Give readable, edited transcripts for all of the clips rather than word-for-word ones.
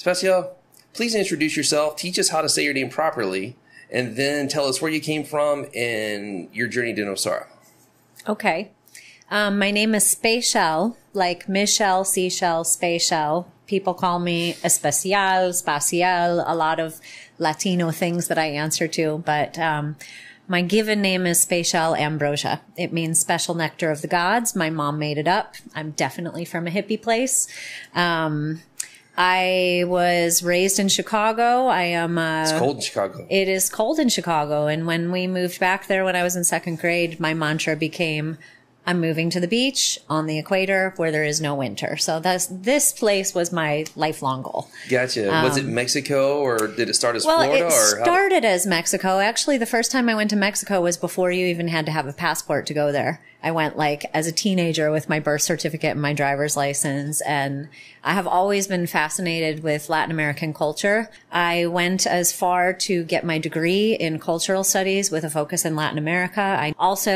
Special, please introduce yourself, teach us how to say your name properly, and then tell us where you came from and your journey to Nosara. Okay. My name is Spatial, like Michelle, Seashell, Spatial. People call me Especial, Spacial, a lot of Latino things that I answer to, but my given name is Spatial Ambrosia. It means special nectar of the gods. My mom made it up. I'm definitely from a hippie place. I was raised in Chicago. It's cold in Chicago. It is cold in Chicago. And when we moved back there when I was in second grade, my mantra became, I'm moving to the beach on the equator where there is no winter. So this place was my lifelong goal. Gotcha. Was it Mexico, or did it start as Florida? Well, it started as Mexico. Actually, the first time I went to Mexico was before you even had to have a passport to go there. I went like as a teenager with my birth certificate and my driver's license. And I have always been fascinated with Latin American culture. I went as far to get my degree in cultural studies with a focus in Latin America. I'm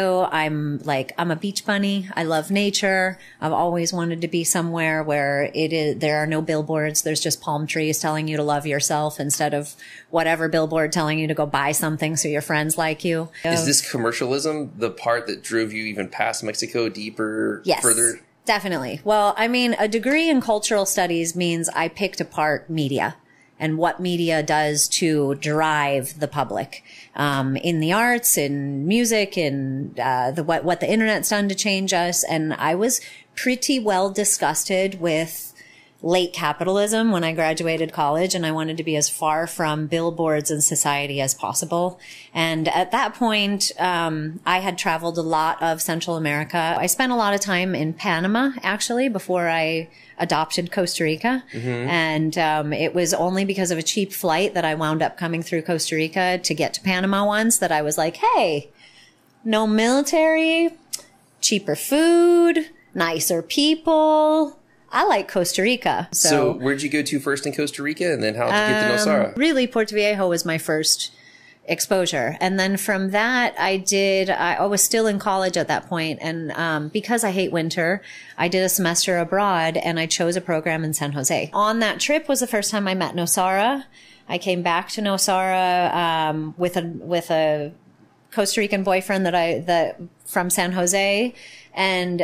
a beach bunny. I love nature. I've always wanted to be somewhere where there are no billboards. There's just palm trees telling you to love yourself instead of whatever billboard telling you to go buy something so your friends like you. Is this commercialism the part that drove you even past Mexico deeper, yes, further? Definitely. Well, I mean, a degree in cultural studies means I picked apart media and what media does to drive the public in the arts, in music, in what the internet's done to change us. And I was pretty well disgusted with late capitalism when I graduated college, and I wanted to be as far from billboards and society as possible. And at that point, I had traveled a lot of Central America. I spent a lot of time in Panama, actually, before I adopted Costa Rica. Mm-hmm. And it was only because of a cheap flight that I wound up coming through Costa Rica to get to Panama once that I was like, hey, no military, cheaper food, nicer people. I like Costa Rica. So where'd you go to first in Costa Rica, and then how did you get to Nosara? Really, Puerto Viejo was my first exposure. And then from that, I was still in college at that point. And because I hate winter, I did a semester abroad, and I chose a program in San Jose. On that trip was the first time I met Nosara. I came back to Nosara with a Costa Rican boyfriend from San Jose. And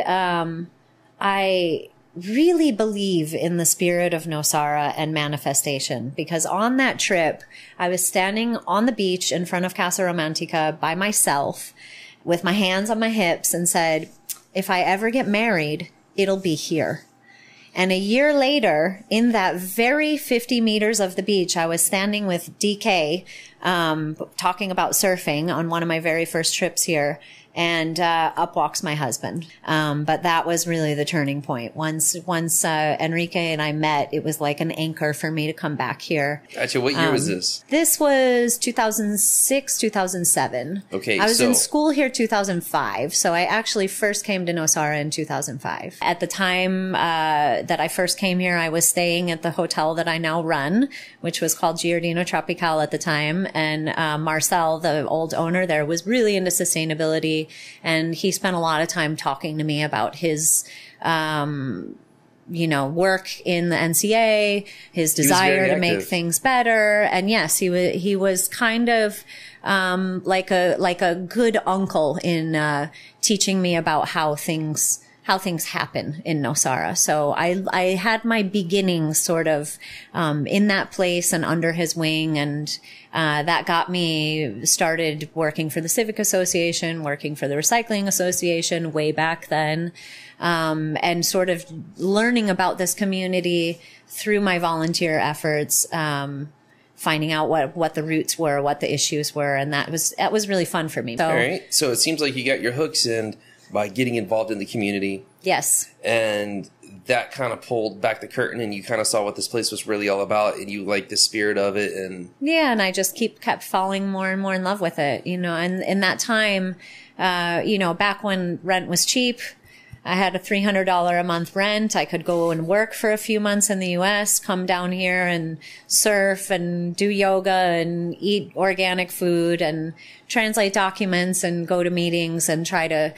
I really believe in the spirit of Nosara and manifestation, because on that trip, I was standing on the beach in front of Casa Romantica by myself with my hands on my hips and said, if I ever get married, it'll be here. And a year later, in that very 50 meters of the beach, I was standing with DK, talking about surfing on one of my very first trips here. And up walks my husband. But that was really the turning point. Once Enrique and I met, it was like an anchor for me to come back here. Gotcha. What year was this? This was 2006, 2007. Okay. I was in school here 2005. So I actually first came to Nosara in 2005. At the time that I first came here, I was staying at the hotel that I now run, which was called Giardino Tropical at the time. And Marcel, the old owner there, was really into sustainability. And he spent a lot of time talking to me about his, work in the NCA, his desire to make things better. And yes, he was kind of, like a good uncle in, teaching me about how things happen in Nosara. So I had my beginnings sort of, in that place and under his wing. And, that got me started working for the Civic Association, working for the Recycling Association way back then, and sort of learning about this community through my volunteer efforts, finding out what the roots were, what the issues were. And that was really fun for me. So, all right. So it seems like you got your hooks in by getting involved in the community. Yes. And that kind of pulled back the curtain, and you kind of saw what this place was really all about, and you liked the spirit of it. And yeah, and I just kept falling more and more in love with it, and in that time, back when rent was cheap, I had a $300 a month rent. I could go and work for a few months in the US, come down here and surf and do yoga and eat organic food and translate documents and go to meetings and try to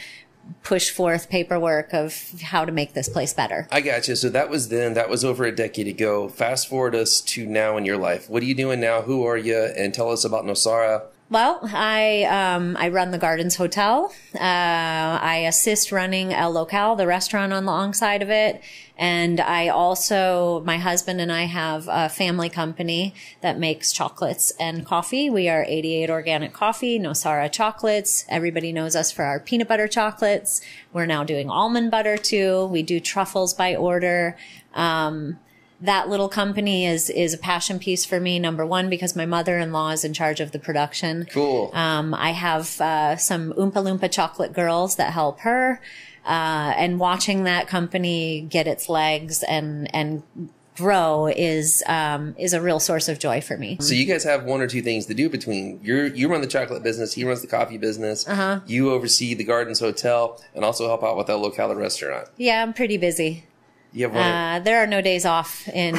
push forth paperwork of how to make this place better. I got you. So that was then. That was over a decade ago. Fast forward us to now in your life. What are you doing now? Who are you? And tell us about Nosara. Well, I run the Gardens Hotel. I assist running El Local, the restaurant alongside of it. And I also, my husband and I have a family company that makes chocolates and coffee. We are 88 Organic Coffee, Nosara Chocolates. Everybody knows us for our peanut butter chocolates. We're now doing almond butter too. We do truffles by order. That little company is a passion piece for me, number one, because my mother-in-law is in charge of the production. Cool. I have some Oompa Loompa chocolate girls that help her. And watching that company get its legs and grow is a real source of joy for me. So you guys have one or two things to do between you run the chocolate business, he runs the coffee business, you oversee the Gardens Hotel, and also help out with El Local restaurant. Yeah, I'm pretty busy. You have one. There are no days off in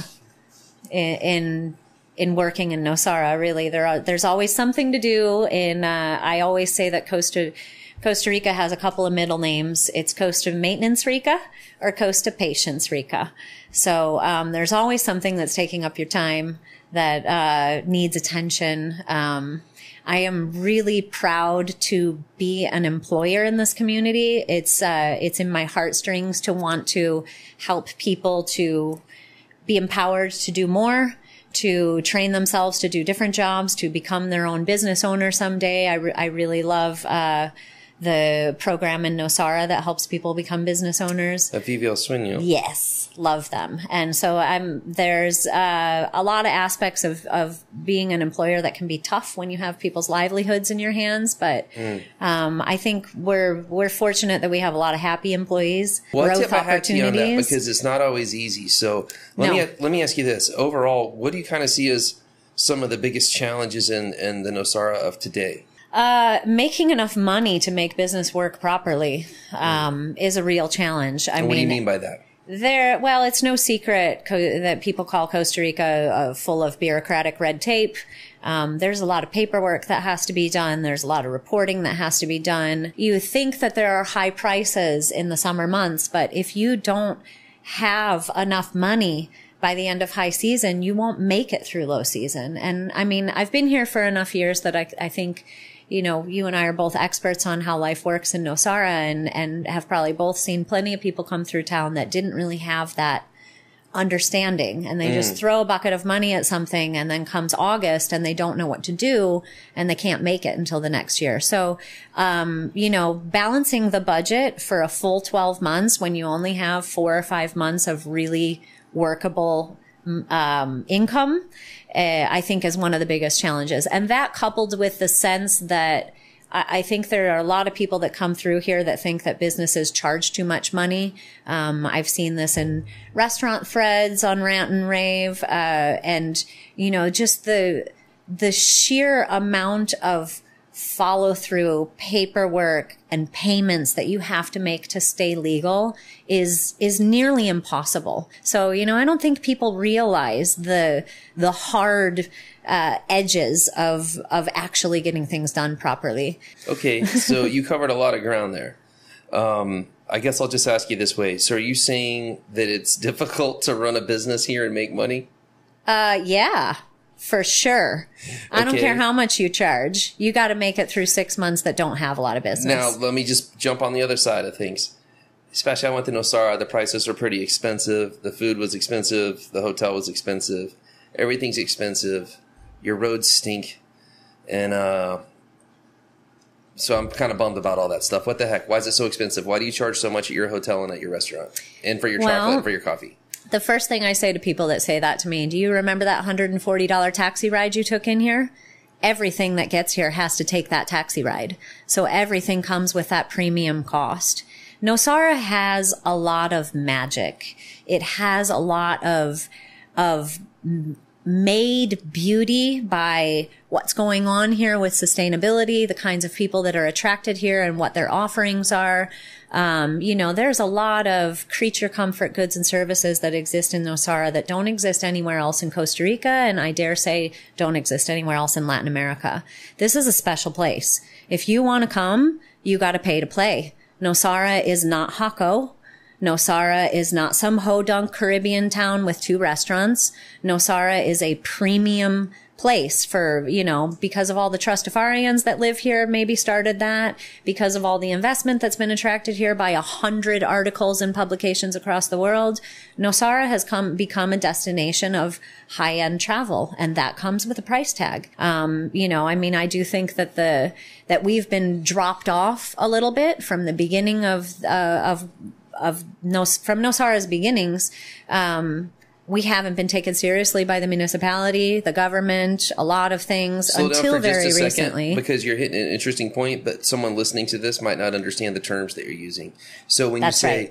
working in Nosara. Really, there's always something to do. And I always say that Costa Rica has a couple of middle names. It's Costa Maintenance Rica or Costa Patience Rica. So there's always something that's taking up your time that needs attention. I am really proud to be an employer in this community. It's in my heartstrings to want to help people to be empowered to do more, to train themselves to do different jobs, to become their own business owner someday. I really love the program in Nosara that helps people become business owners. Vive el Sueño. Yes, love them. And so there's a lot of aspects of being an employer that can be tough when you have people's livelihoods in your hands. But I think we're fortunate that we have a lot of happy employees. Well, I growth tip my hat to you on that opportunities. because it's not always easy. So let me ask you this. Overall, what do you kind of see as some of the biggest challenges in the Nosara of today? Making enough money to make business work properly is a real challenge. What do you mean by that? It's no secret that people call Costa Rica full of bureaucratic red tape. There's a lot of paperwork that has to be done. There's a lot of reporting that has to be done. You think that there are high prices in the summer months, but if you don't have enough money by the end of high season, you won't make it through low season. And I mean, I've been here for enough years that I think, you and I are both experts on how life works in Nosara and have probably both seen plenty of people come through town that didn't really have that understanding, and they just throw a bucket of money at something, and then comes August and they don't know what to do and they can't make it until the next year. So, balancing the budget for a full 12 months when you only have 4 or 5 months of really workable income, I think is one of the biggest challenges. And that coupled with the sense that I think there are a lot of people that come through here that think that businesses charge too much money. I've seen this in restaurant threads on Rant and Rave, and just the sheer amount of follow through, paperwork, and payments that you have to make to stay legal is nearly impossible. So, I don't think people realize the hard edges of actually getting things done properly. Okay, so you covered a lot of ground there. I guess I'll just ask you this way. So are you saying that it's difficult to run a business here and make money? Yeah. For sure. I don't care how much you charge. You got to make it through 6 months that don't have a lot of business. Now, let me just jump on the other side of things. Especially I went to Nosara. The prices are pretty expensive. The food was expensive. The hotel was expensive. Everything's expensive. Your roads stink. And so I'm kind of bummed about all that stuff. What the heck? Why is it so expensive? Why do you charge so much at your hotel and at your restaurant? And for your chocolate and for your coffee? The first thing I say to people that say that to me, do you remember that $140 taxi ride you took in here? Everything that gets here has to take that taxi ride. So everything comes with that premium cost. Nosara has a lot of magic. It has a lot of made beauty by what's going on here with sustainability, the kinds of people that are attracted here and what their offerings are. There's a lot of creature comfort goods and services that exist in Nosara that don't exist anywhere else in Costa Rica, and I dare say don't exist anywhere else in Latin America. This is a special place. If you want to come, you got to pay to play. Nosara is not Hako. Nosara is not some hodunk Caribbean town with 2 restaurants. Nosara is a premium place for, because of all the Trustafarians that live here, maybe started that, because of all the investment that's been attracted here by 100 articles and publications across the world. Nosara has become a destination of high-end travel, and that comes with a price tag. I do think that we've been dropped off a little bit from the beginning from Nosara's beginnings. We haven't been taken seriously by the municipality, the government, a lot of things until very recently. Because you're hitting an interesting point, but someone listening to this might not understand the terms that you're using. So when you say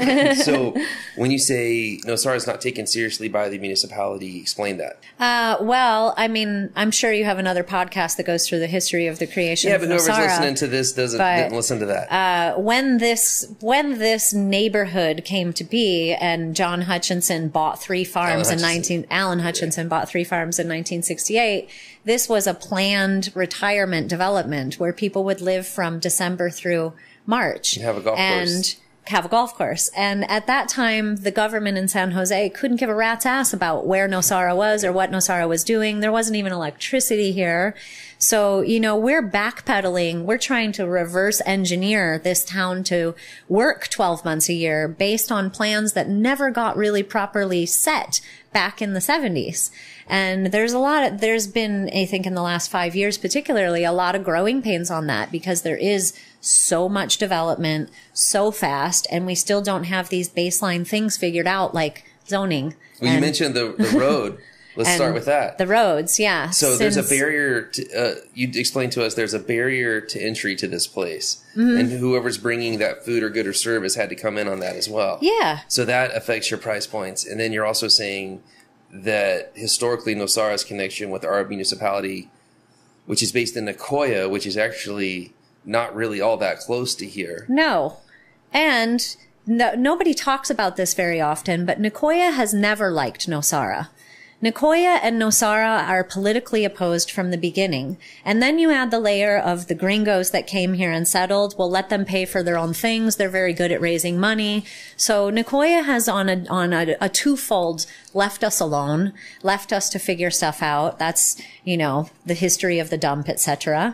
Nosara is not taken seriously by the municipality, explain that. I'm sure you have another podcast that goes through the history of the creation of Nosara. Yeah, but whoever's listening to this didn't listen to that. When this neighborhood came to be, and John Hutchinson bought 3 farms Alan Hutchinson bought 3 farms in 1968. This was a planned retirement development where people would live from December through March. And have a golf course. And at that time, the government in San Jose couldn't give a rat's ass about where Nosara was or what Nosara was doing. There wasn't even electricity here. So, we're backpedaling. We're trying to reverse engineer this town to work 12 months a year based on plans that never got really properly set back in the 70s. And there's been, I think in the last 5 years, particularly a lot of growing pains on that because there is so much development so fast, and we still don't have these baseline things figured out like zoning. Well, you mentioned the road. Let's start with that. The roads, yeah. So there's a barrier you explained to us there's a barrier to entry to this place. Mm-hmm. And whoever's bringing that food or good or service had to come in on that as well. Yeah. So that affects your price points. And then you're also saying that historically Nosara's connection with our municipality, which is based in Nicoya, which is actually not really all that close to here. No. And nobody talks about this very often, but Nicoya has never liked Nosara. Nicoya and Nosara are politically opposed from the beginning. And then you add the layer of the gringos that came here and settled. We'll let them pay for their own things. They're very good at raising money. So Nicoya has on a twofold left us alone, left us to figure stuff out. That's, the history of the dump, etc.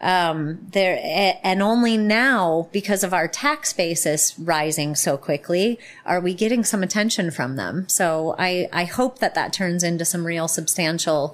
And only now, because of our tax basis rising so quickly, are we getting some attention from them. So I hope that turns into some real substantial,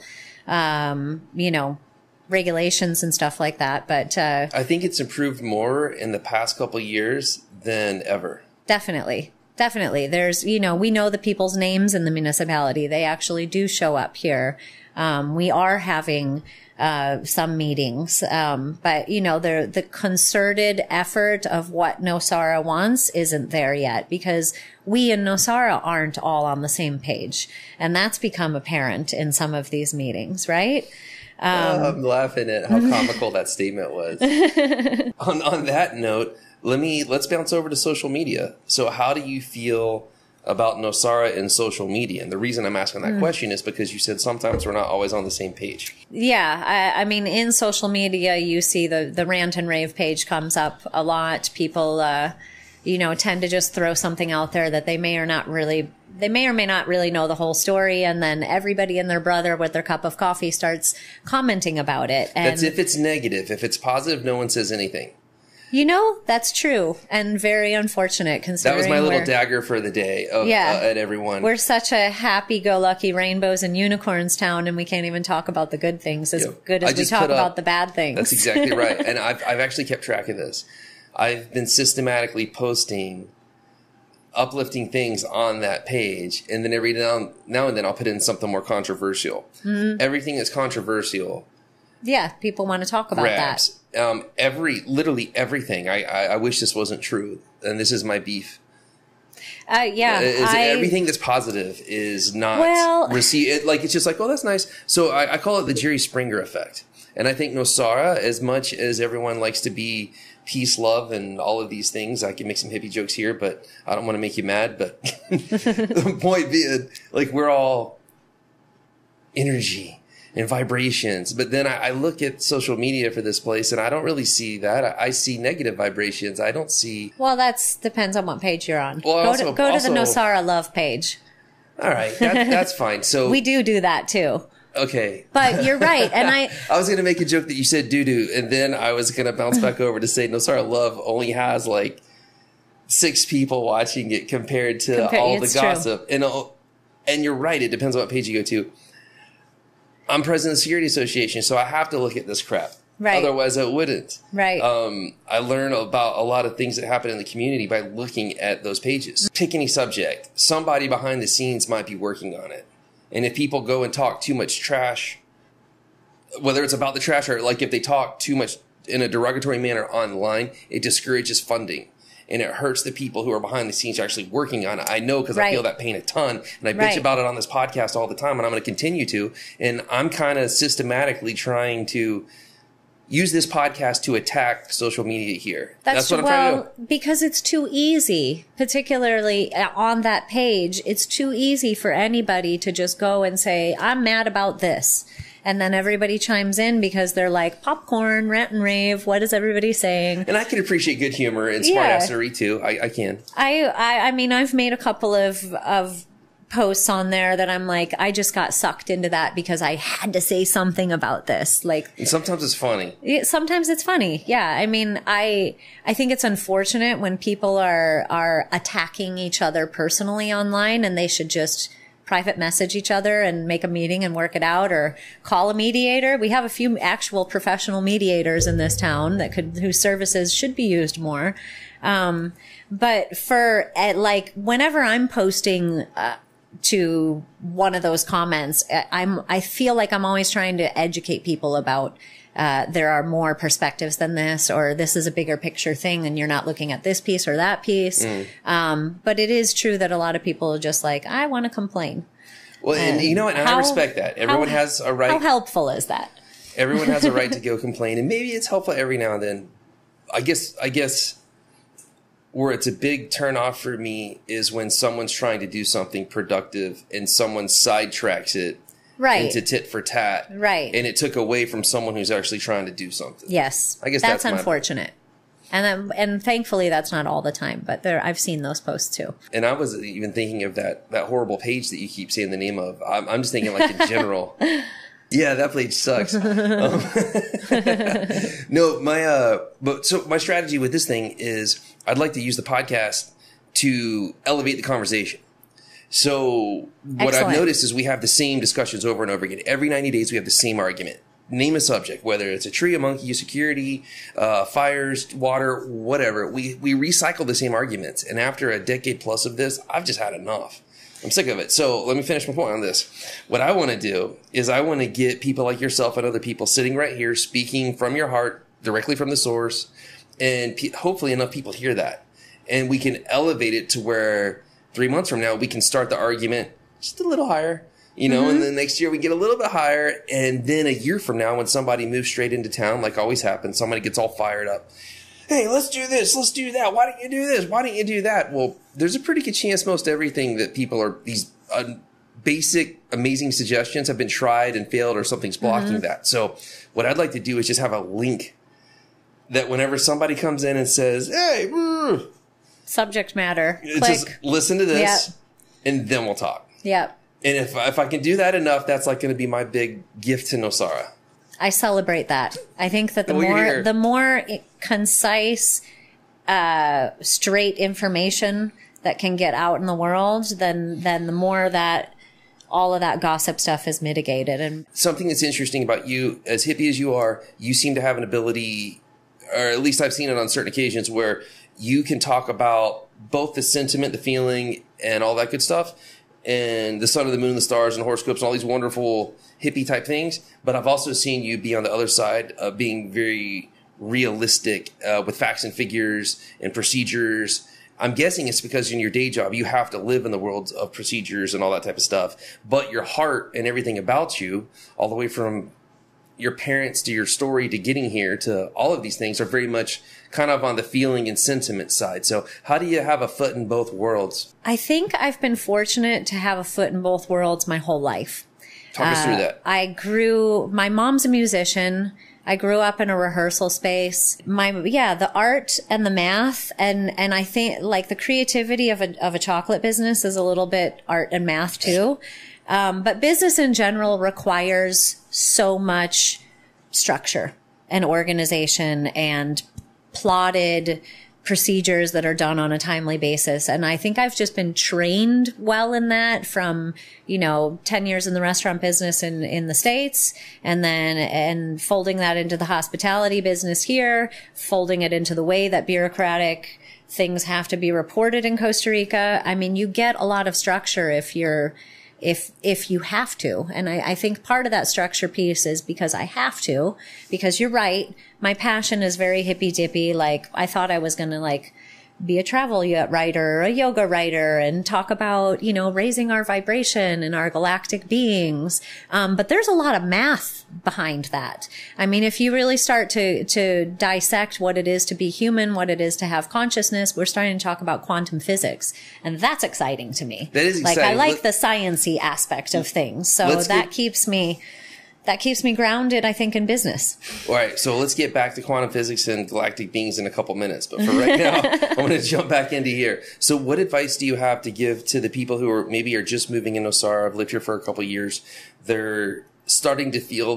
regulations and stuff like that. But I think it's improved more in the past couple of years than ever. Definitely. There's, we know the people's names in the municipality. They actually do show up here. We are having some meetings. But the concerted effort of what Nosara wants isn't there yet because we in Nosara aren't all on the same page. And that's become apparent in some of these meetings, right? I'm laughing at how comical that statement was. On that note, let's bounce over to social media. So how do you feel about Nosara and social media? And the reason I'm asking that question is because you said sometimes we're not always on the same page. Yeah. I mean, in social media, you see the rant and rave page comes up a lot. People, tend to just throw something out there that they may or may not really know the whole story. And then everybody and their brother with their cup of coffee starts commenting about it. And that's if it's negative. If it's positive, no one says anything. That's true and very unfortunate considering that was my little dagger for the day at everyone. We're such a happy-go-lucky rainbows and unicorns town, and we can't even talk about the good things as good as we talk about the bad things. That's exactly right. And I've actually kept track of this. I've been systematically posting uplifting things on that page, and then every now and then I'll put in something more controversial. Mm-hmm. Everything that's controversial. Yeah, people want to talk about that. Literally everything. I wish this wasn't true, and this is my beef. Everything that's positive is not received. It's just like, oh, that's nice. So I call it the Jerry Springer effect. And I think Nosara, as much as everyone likes to be peace, love, and all of these things, I can make some hippie jokes here, but I don't want to make you mad. But the point being, we're all energy. and vibrations. But then I look at social media for this place and I don't really see that. I see negative vibrations. I don't see. Well, depends on what page you're on. Well, go to the Nosara Love page. All right. That's fine. So we do that too. Okay. But you're right. And I was going to make a joke that you said doo-doo, and then I was going to bounce back over to say Nosara Love only has like 6 people watching it compared to all the gossip. True. And you're right. It depends on what page you go to. I'm president of the Security Association, so I have to look at this crap. Right. Otherwise, I wouldn't. Right. I learn about a lot of things that happen in the community by looking at those pages. Pick any subject. Somebody behind the scenes might be working on it. And if people go and talk too much trash, whether it's about the trash or like if they talk too much in a derogatory manner online, it discourages funding. And it hurts the people who are behind the scenes actually working on it. I know because I feel that pain a ton. And I bitch about it on this podcast all the time. And I'm going to continue to. And I'm kind of systematically trying to use this podcast to attack social media here. That's what I'm trying to do. Because it's too easy, particularly on that page. It's too easy for anybody to just go and say, I'm mad about this. And then everybody chimes in because they're like, popcorn, rant and rave. What is everybody saying? And I can appreciate good humor and smartassery too. I can. I mean, I've made a couple of posts on there that I'm like, I just got sucked into that because I had to say something about this. Like, and sometimes it's funny. Sometimes it's funny. Yeah. I mean, I think it's unfortunate when people are attacking each other personally online, and they should just private message each other and make a meeting and work it out, or call a mediator. We have a few actual professional mediators in this town whose services should be used more. But whenever I'm posting, to one of those comments, I feel like I'm always trying to educate people about, there are more perspectives than this, or this is a bigger picture thing and you're not looking at this piece or that piece. But it is true that a lot of people are just like, I want to complain. Well, and you know what? And I respect that. Everyone has a right. How helpful is that? Everyone has a right to go complain, and maybe it's helpful every now and then. I guess where it's a big turn off for me is when someone's trying to do something productive and someone sidetracks it into tit for tat. Right. And it took away from someone who's actually trying to do something. Yes. I guess that's unfortunate. And thankfully that's not all the time, but I've seen those posts too. And I was even thinking of that horrible page that you keep saying the name of. I'm just thinking like in general. Yeah, that page sucks. No, my strategy with this thing is I'd like to use the podcast to elevate the conversation. So what I've noticed is we have the same discussions over and over again. Every 90 days, we have the same argument. Name a subject, whether it's a tree, a monkey, security, fires, water, whatever. We recycle the same arguments. And after a decade plus of this, I've just had enough. I'm sick of it. So let me finish my point on this. What I want to do is I want to get people like yourself and other people sitting right here, speaking from your heart, directly from the source, and hopefully enough people hear that. And we can elevate it to where 3 months from now, we can start the argument just a little higher, and then next year we get a little bit higher. And then a year from now, when somebody moves straight into town, like always happens, somebody gets all fired up. Hey, let's do this. Let's do that. Why don't you do this? Why don't you do that? Well, there's a pretty good chance most everything that people are, these basic, amazing suggestions have been tried and failed, or something's blocking that. So what I'd like to do is just have a link that whenever somebody comes in and says, hey, subject matter, just listen to this, and then we'll talk. Yep. And if I can do that enough, that's like going to be my big gift to Nosara. I celebrate that. I think that the more concise, straight information that can get out in the world, then the more that all of that gossip stuff is mitigated. And something that's interesting about you, as hippie as you are, you seem to have an ability, or at least I've seen it on certain occasions, where you can talk about both the sentiment, the feeling, and all that good stuff, and the sun and the moon, the stars and horoscopes and all these wonderful hippie type things. But I've also seen you be on the other side of being very realistic with facts and figures and procedures. I'm guessing it's because in your day job, you have to live in the world of procedures and all that type of stuff. But your heart and everything about you, all the way from your parents to your story to getting here to all of these things, are very much kind of on the feeling and sentiment side. So how do you have a foot in both worlds? I think I've been fortunate to have a foot in both worlds my whole life. Talk us through that. My mom's a musician. I grew up in a rehearsal space. The art and the math and I think like the creativity of a chocolate business is a little bit art and math too. But business in general requires so much structure and organization and plotted procedures that are done on a timely basis. And I think I've just been trained well in that from, 10 years in the restaurant business in the States and folding that into the hospitality business here, folding it into the way that bureaucratic things have to be reported in Costa Rica. I mean, you get a lot of structure if you have to. And I think part of that structure piece is because I have to, because you're right. My passion is very hippy dippy. Like I thought I was going to be a travel writer or a yoga writer and talk about, raising our vibration and our galactic beings. But there's a lot of math behind that. I mean, if you really start to dissect what it is to be human, what it is to have consciousness, we're starting to talk about quantum physics. And that's exciting to me. That is exciting. I like the science-y aspect of things. So that keeps me grounded, I think, in business. All right. So let's get back to quantum physics and galactic beings in a couple minutes. But for right now, I want to jump back into here. So what advice do you have to give to the people who are just moving in Nosara, have lived here for a couple of years? They're starting to feel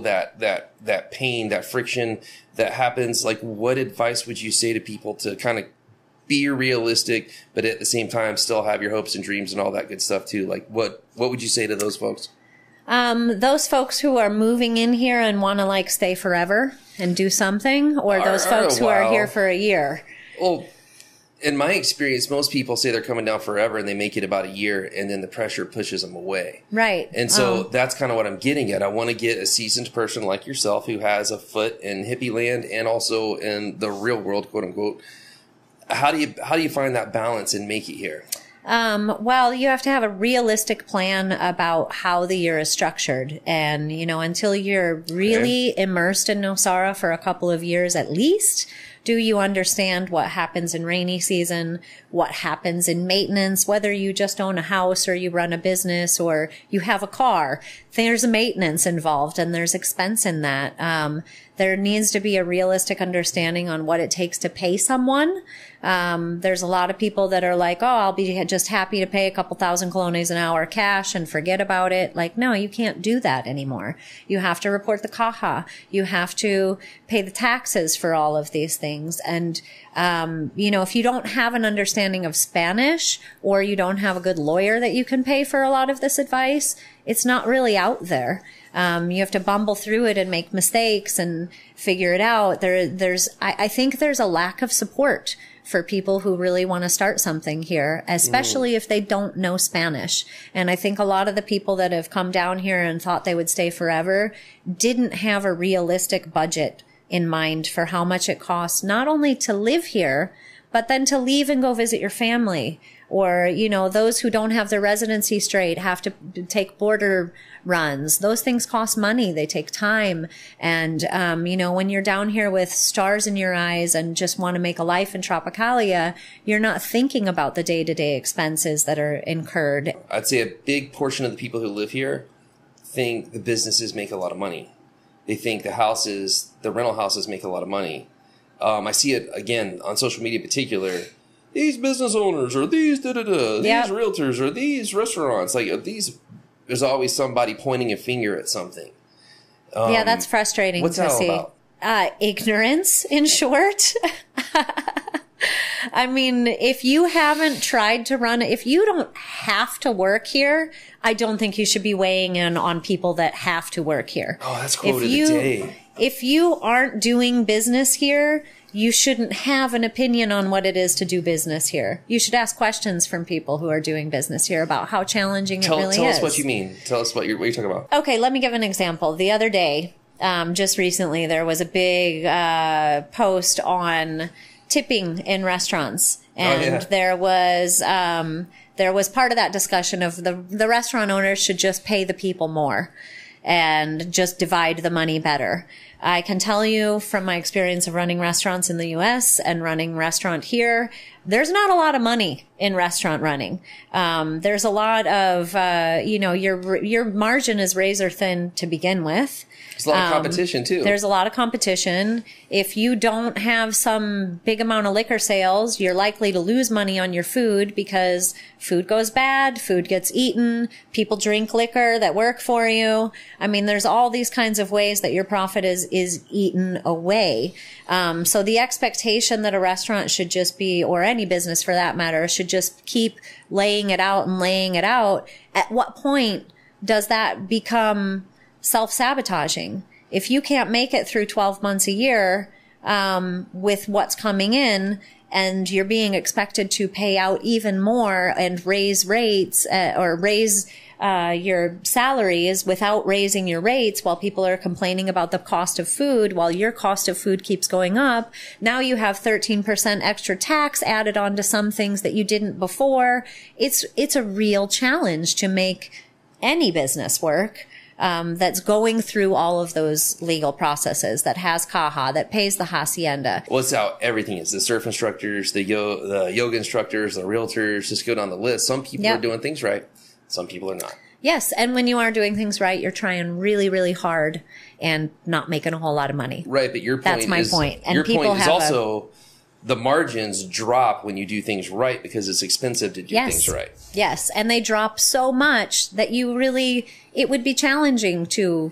that pain, that friction that happens. Like, what advice would you say to people to kind of be realistic, but at the same time still have your hopes and dreams and all that good stuff too? Like, what would you say to those folks? Those folks who are moving in here and want to stay forever and do something, or those folks who are here for a year? Well, in my experience, most people say they're coming down forever and they make it about a year and then the pressure pushes them away. Right. And so that's kind of what I'm getting at. I want to get a seasoned person like yourself who has a foot in hippie land and also in the real world, quote unquote. How do you find that balance and make it here? Well, you have to have a realistic plan about how the year is structured. And, until you're really immersed in Nosara for a couple of years at least, do you understand what happens in rainy season, what happens in maintenance, whether you just own a house or you run a business or you have a car? There's maintenance involved and there's expense in that. There needs to be a realistic understanding on what it takes to pay someone. There's a lot of people that are like, oh, I'll be just happy to pay a couple thousand colones an hour cash and forget about it. Like, no, you can't do that anymore. You have to report the caja. You have to pay the taxes for all of these things. And, if you don't have an understanding of Spanish or you don't have a good lawyer that you can pay for a lot of this advice, it's not really out there. You have to bumble through it and make mistakes and figure it out. I think there's a lack of support for people who really want to start something here, especially if they don't know Spanish. And I think a lot of the people that have come down here and thought they would stay forever didn't have a realistic budget in mind for how much it costs, not only to live here, but then to leave and go visit your family. Or, those who don't have their residency straight have to take border runs. Those things cost money. They take time. And, when you're down here with stars in your eyes and just want to make a life in Tropicalia, you're not thinking about the day-to-day expenses that are incurred. I'd say a big portion of the people who live here think the businesses make a lot of money. They think the rental houses make a lot of money. I see it, again, on social media in particular. These business owners or these these realtors or these restaurants, there's always somebody pointing a finger at something. That's frustrating to see. What's that all about? Ignorance, in short. I mean, if you haven't tried to if you don't have to work here, I don't think you should be weighing in on people that have to work here. Oh, that's quote of the day. If you aren't doing business here, you shouldn't have an opinion on what it is to do business here. You should ask questions from people who are doing business here about how challenging it really is. Tell us what you mean. Tell us what you're talking about. Okay, let me give an example. The other day, just recently, there was a big post on tipping in restaurants. And there was part of that discussion of the restaurant owners should just pay the people more and just divide the money better. I can tell you from my experience of running restaurants in the U.S. and running restaurant here, there's not a lot of money in restaurant running. There's a lot of, your margin is razor thin to begin with. There's a lot of competition too. There's a lot of competition. If you don't have some big amount of liquor sales, you're likely to lose money on your food because food goes bad, food gets eaten, people drink liquor that work for you. I mean, there's all these kinds of ways that your profit is eaten away. So the expectation that a restaurant should just be, or any business for that matter, should just keep laying it out and laying it out. At what point does that become self-sabotaging? If you can't make it through 12 months a year with what's coming in, and you're being expected to pay out even more and raise rates or raise your salaries without raising your rates while people are complaining about the cost of food, while your cost of food keeps going up, now you have 13% extra tax added onto some things that you didn't before. It's a real challenge to make any business work. That's going through all of those legal processes, that has CAHA, that pays the hacienda. Well, it's how everything is. The surf instructors, the yoga instructors, the realtors, just go down the list. Some people are doing things right. Some people are not. Yes. And when you are doing things right, you're trying really, really hard and not making a whole lot of money. Right. But your point That's my point. And your people point is have also the margins drop when you do things right because it's expensive to do things right. Yes. And they drop so much that it would be challenging to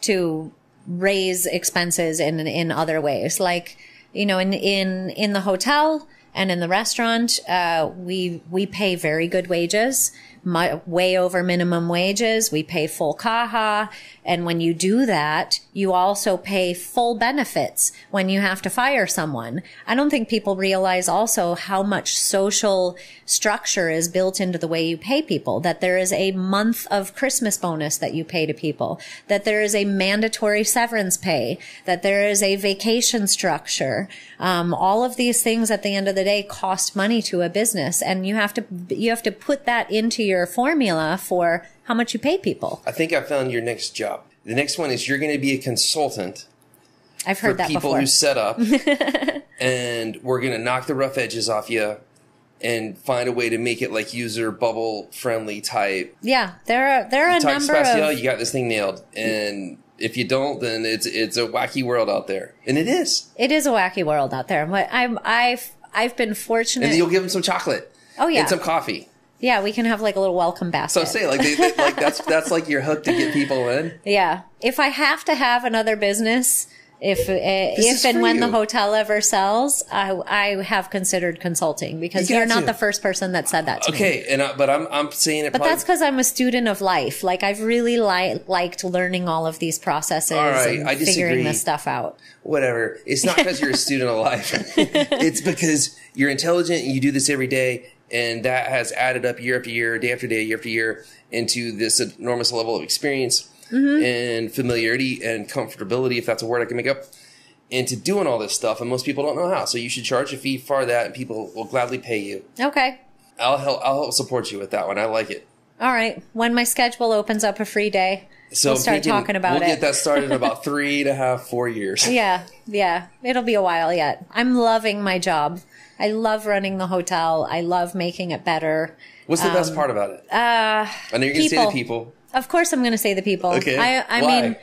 raise expenses in other ways. Like, in the hotel and in the restaurant, we pay very good wages, way over minimum wages. We pay full CAHA. And when you do that, you also pay full benefits when you have to fire someone. I don't think people realize also how much social structure is built into the way you pay people, that there is a month of Christmas bonus that you pay to people, that there is a mandatory severance pay, that there is a vacation structure. All of these things at the end of the day cost money to a business, and you have to put that into your formula for how much you pay people. I think I found your next job. The next one is you're going to be a consultant. I've heard that before. For people who set up, and we're going to knock the rough edges off you and find a way to make it like user bubble friendly type. Yeah, there are a number of. You got this thing nailed, and if you don't, then it's a wacky world out there, and it is. It is a wacky world out there. But I've been fortunate. And then you'll give them some chocolate. Oh yeah, and some coffee. Yeah, we can have like a little welcome basket. So say like that's like your hook to get people in. Yeah, if I have to have another business, if and when the hotel ever sells, I have considered consulting, because you're not the first person that said that to me. Okay, but I'm saying it. But that's because I'm a student of life. Like, I've really liked learning all of these processes and figuring this stuff out. Whatever. It's not because you're a student of life. It's because you're intelligent and you do this every day. And that has added up year after year, day after day, year after year, into this enormous level of experience and familiarity and comfortability, if that's a word I can make up, into doing all this stuff. And most people don't know how. So you should charge a fee for that, and people will gladly pay you. Okay. I'll help support you with that one. I like it. All right. When my schedule opens up a free day, we'll start talking about it. We'll get that started in about 3.5, 4 years. Yeah. It'll be a while yet. I'm loving my job. I love running the hotel. I love making it better. What's the best part about it? I know you're going to say the people. Of course I'm going to say the people. Okay. I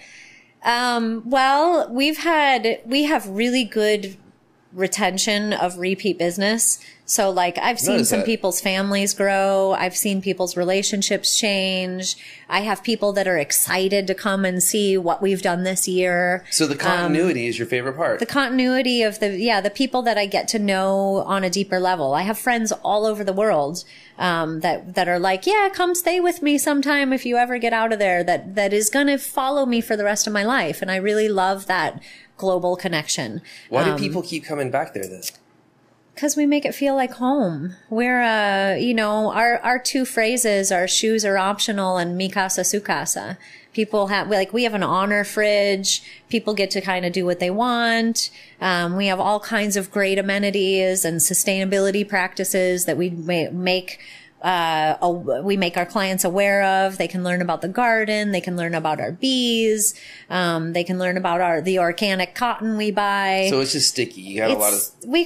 mean, well, we have really good retention of repeat business. So like, I've seen some people's families grow. I've seen people's relationships change. I have people that are excited to come and see what we've done this year. So the continuity is your favorite part. The continuity of the people that I get to know on a deeper level. I have friends all over the world, that are like, yeah, come stay with me sometime if you ever get out of there, that is going to follow me for the rest of my life. And I really love that global connection. Why do people keep coming back there then? Because we make it feel like home. We're, our two phrases are shoes are optional and mi casa su casa. People we have an honor fridge. People get to kind of do what they want. We have all kinds of great amenities and sustainability practices that we make we make our clients aware of. They can learn about the garden. They can learn about our bees. They can learn about the organic cotton we buy. So it's just sticky. You got a lot of. We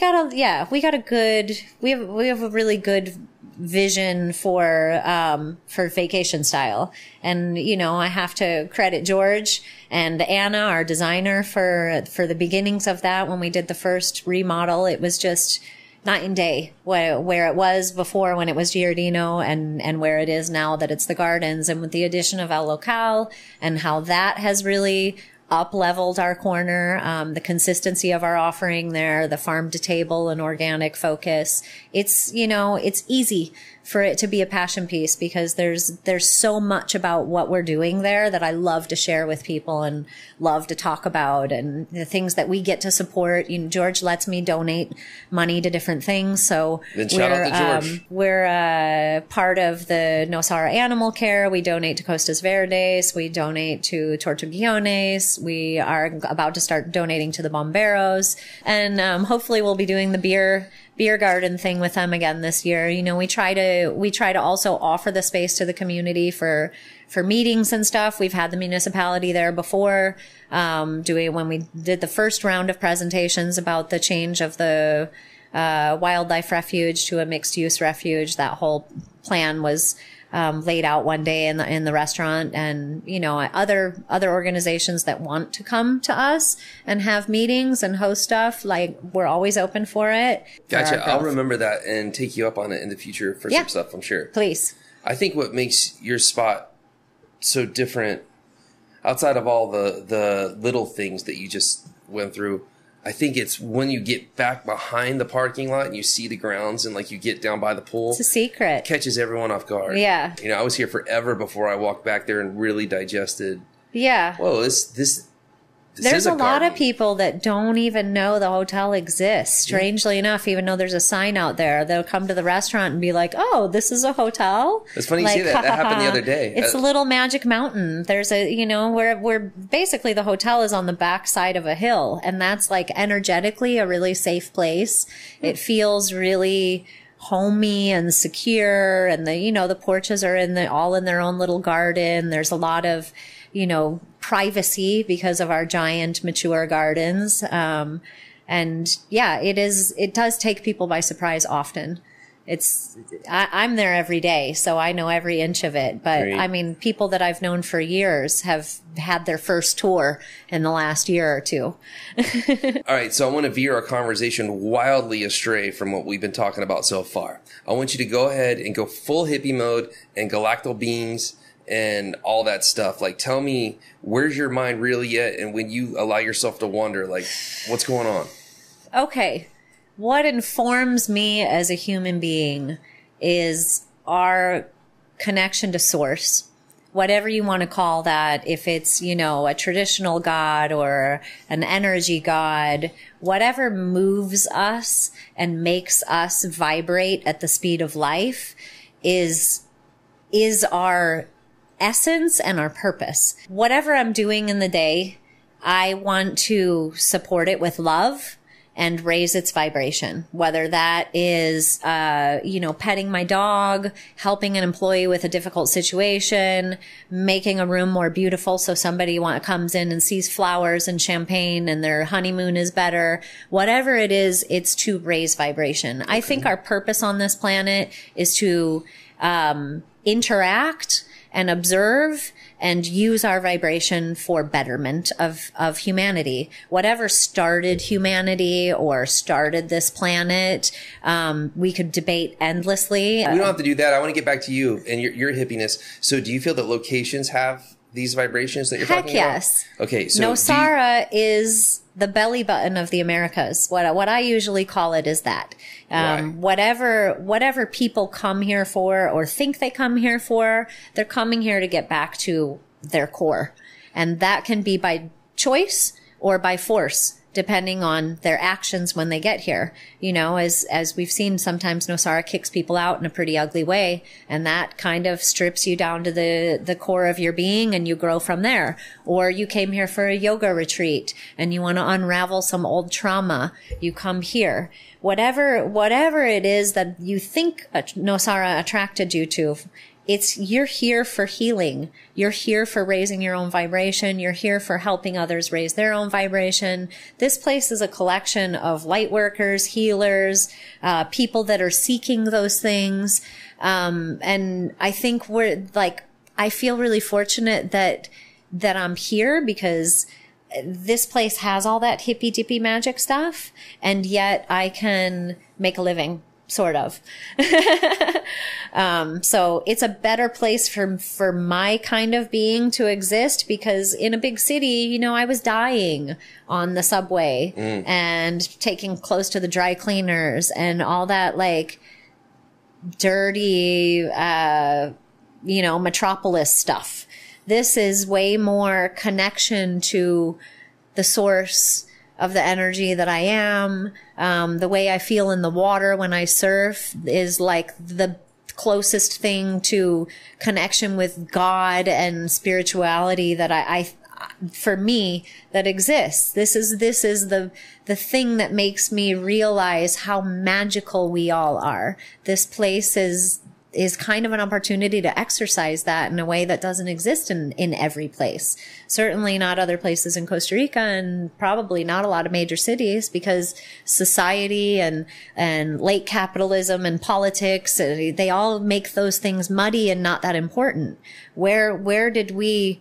have a really good vision for vacation style. And, you know, I have to credit George and Anna, our designer, for the beginnings of that. When we did the first remodel, it was just night and day where it was before when it was Giardino and where it is now that it's the gardens. And with the addition of El Local and how that has really up-leveled our corner, the consistency of our offering there, the farm to table and organic focus. It's, you know, it's easy for it to be a passion piece because there's so much about what we're doing there that I love to share with people and love to talk about, and the things that we get to support. You know, George lets me donate money to different things. So then shout out to George. We're part of the Nosara Animal Care. We donate to Costas Verdes. We donate to Tortuguiones. We are about to start donating to the Bomberos, and hopefully we'll be doing the beer garden thing with them again this year. You know, we try to also offer the space to the community for meetings and stuff. We've had the municipality there before, when we did the first round of presentations about the change of the wildlife refuge to a mixed use refuge. That whole plan was laid out one day in the restaurant, and, you know, other organizations that want to come to us and have meetings and host stuff, like, we're always open for it. Gotcha. I'll remember that and take you up on it in the future for some stuff, I'm sure. Please. I think what makes your spot so different, outside of all the little things that you just went through, I think it's when you get back behind the parking lot and you see the grounds and, like, you get down by the pool. It's a secret. It catches everyone off guard. Yeah. You know, I was here forever before I walked back there and really digested. Yeah. Whoa, this there's is a lot of people that don't even know the hotel exists. Strangely enough, even though there's a sign out there, they'll come to the restaurant and be like, "Oh, this is a hotel." It's funny you say that. That happened the other day. It's a little magic mountain. There's we're basically, the hotel is on the back side of a hill, and that's, like, energetically a really safe place. It feels really homey and secure, and the porches are all in their own little garden. There's a lot of, privacy because of our giant mature gardens. And yeah, it does take people by surprise often. I'm there every day, so I know every inch of it. But Great. I mean, people that I've known for years have had their first tour in the last year or two. All right, so I want to veer our conversation wildly astray from what we've been talking about so far. I want you to go ahead and go full hippie mode and galactal beams and all that stuff. Like, tell me, where's your mind really at? And when you allow yourself to wander, like, what's going on? Okay. What informs me as a human being is our connection to source. Whatever you want to call that, if it's, a traditional god or an energy god, whatever moves us and makes us vibrate at the speed of life is our essence and our purpose. Whatever I'm doing in the day, I want to support it with love and raise its vibration, whether that is, petting my dog, helping an employee with a difficult situation, making a room more beautiful so somebody comes in and sees flowers and champagne and their honeymoon is better. Whatever it is, it's to raise vibration. Okay. I think our purpose on this planet is to interact and observe and use our vibration for betterment of humanity. Whatever started humanity or started this planet, we could debate endlessly. We don't have to do that. I want to get back to you and your hippiness. So do you feel that locations have these vibrations that you're talking about? Heck yes. Okay, so Nosara is the belly button of the Americas. What I usually call it is that. Whatever people come here for or think they come here for, they're coming here to get back to their core. And that can be by choice or by force. depending on their actions when they get here. You know, as we've seen, sometimes Nosara kicks people out in a pretty ugly way, and that kind of strips you down to the core of your being, and you grow from there. Or you came here for a yoga retreat and you want to unravel some old trauma, you come here. Whatever it is that you think Nosara attracted you to, you're here for healing. You're here for raising your own vibration. You're here for helping others raise their own vibration. This place is a collection of light workers, healers, people that are seeking those things. And I think I feel really fortunate that I'm here, because this place has all that hippy dippy magic stuff, and yet I can make a living. Sort of. So it's a better place for my kind of being to exist, because in a big city, you know, I was dying on the subway and taking clothes to the dry cleaners and all that, like, dirty, you know, metropolis stuff. This is way more connection to the source of the energy that I am. The way I feel in the water when I surf is like the closest thing to connection with God and spirituality that I for me, that exists. This is the thing that makes me realize how magical we all are. This place is kind of an opportunity to exercise that in a way that doesn't exist in every place. Certainly not other places in Costa Rica, and probably not a lot of major cities, because society and late capitalism and politics, they all make those things muddy and not that important. Where did we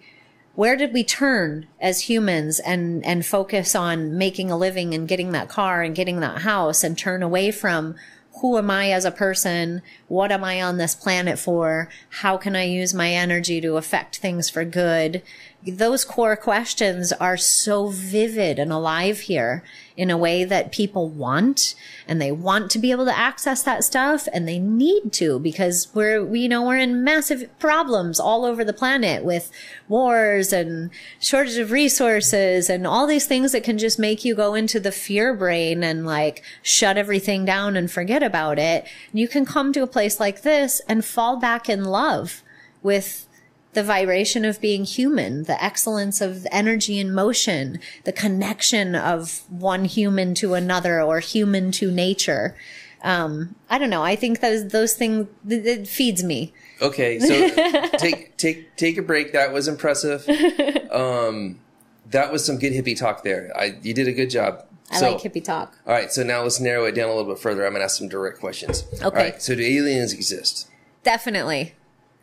turn as humans and focus on making a living and getting that car and getting that house, and turn away from who am I as a person? What am I on this planet for? How can I use my energy to affect things for good? Those core questions are so vivid and alive here in a way that people want, and they want to be able to access that stuff, and they need to, because we're in massive problems all over the planet with wars and shortage of resources and all these things that can just make you go into the fear brain and like shut everything down and forget about it. You can come to a place like this and fall back in love with the vibration of being human, the excellence of energy and motion, the connection of one human to another or human to nature. I don't know. I think those things, it feeds me. Okay. So take a break. That was impressive. That was some good hippie talk there. You did a good job. I like hippie talk. All right. So now let's narrow it down a little bit further. I'm going to ask some direct questions. Okay. All right. So do aliens exist? Definitely.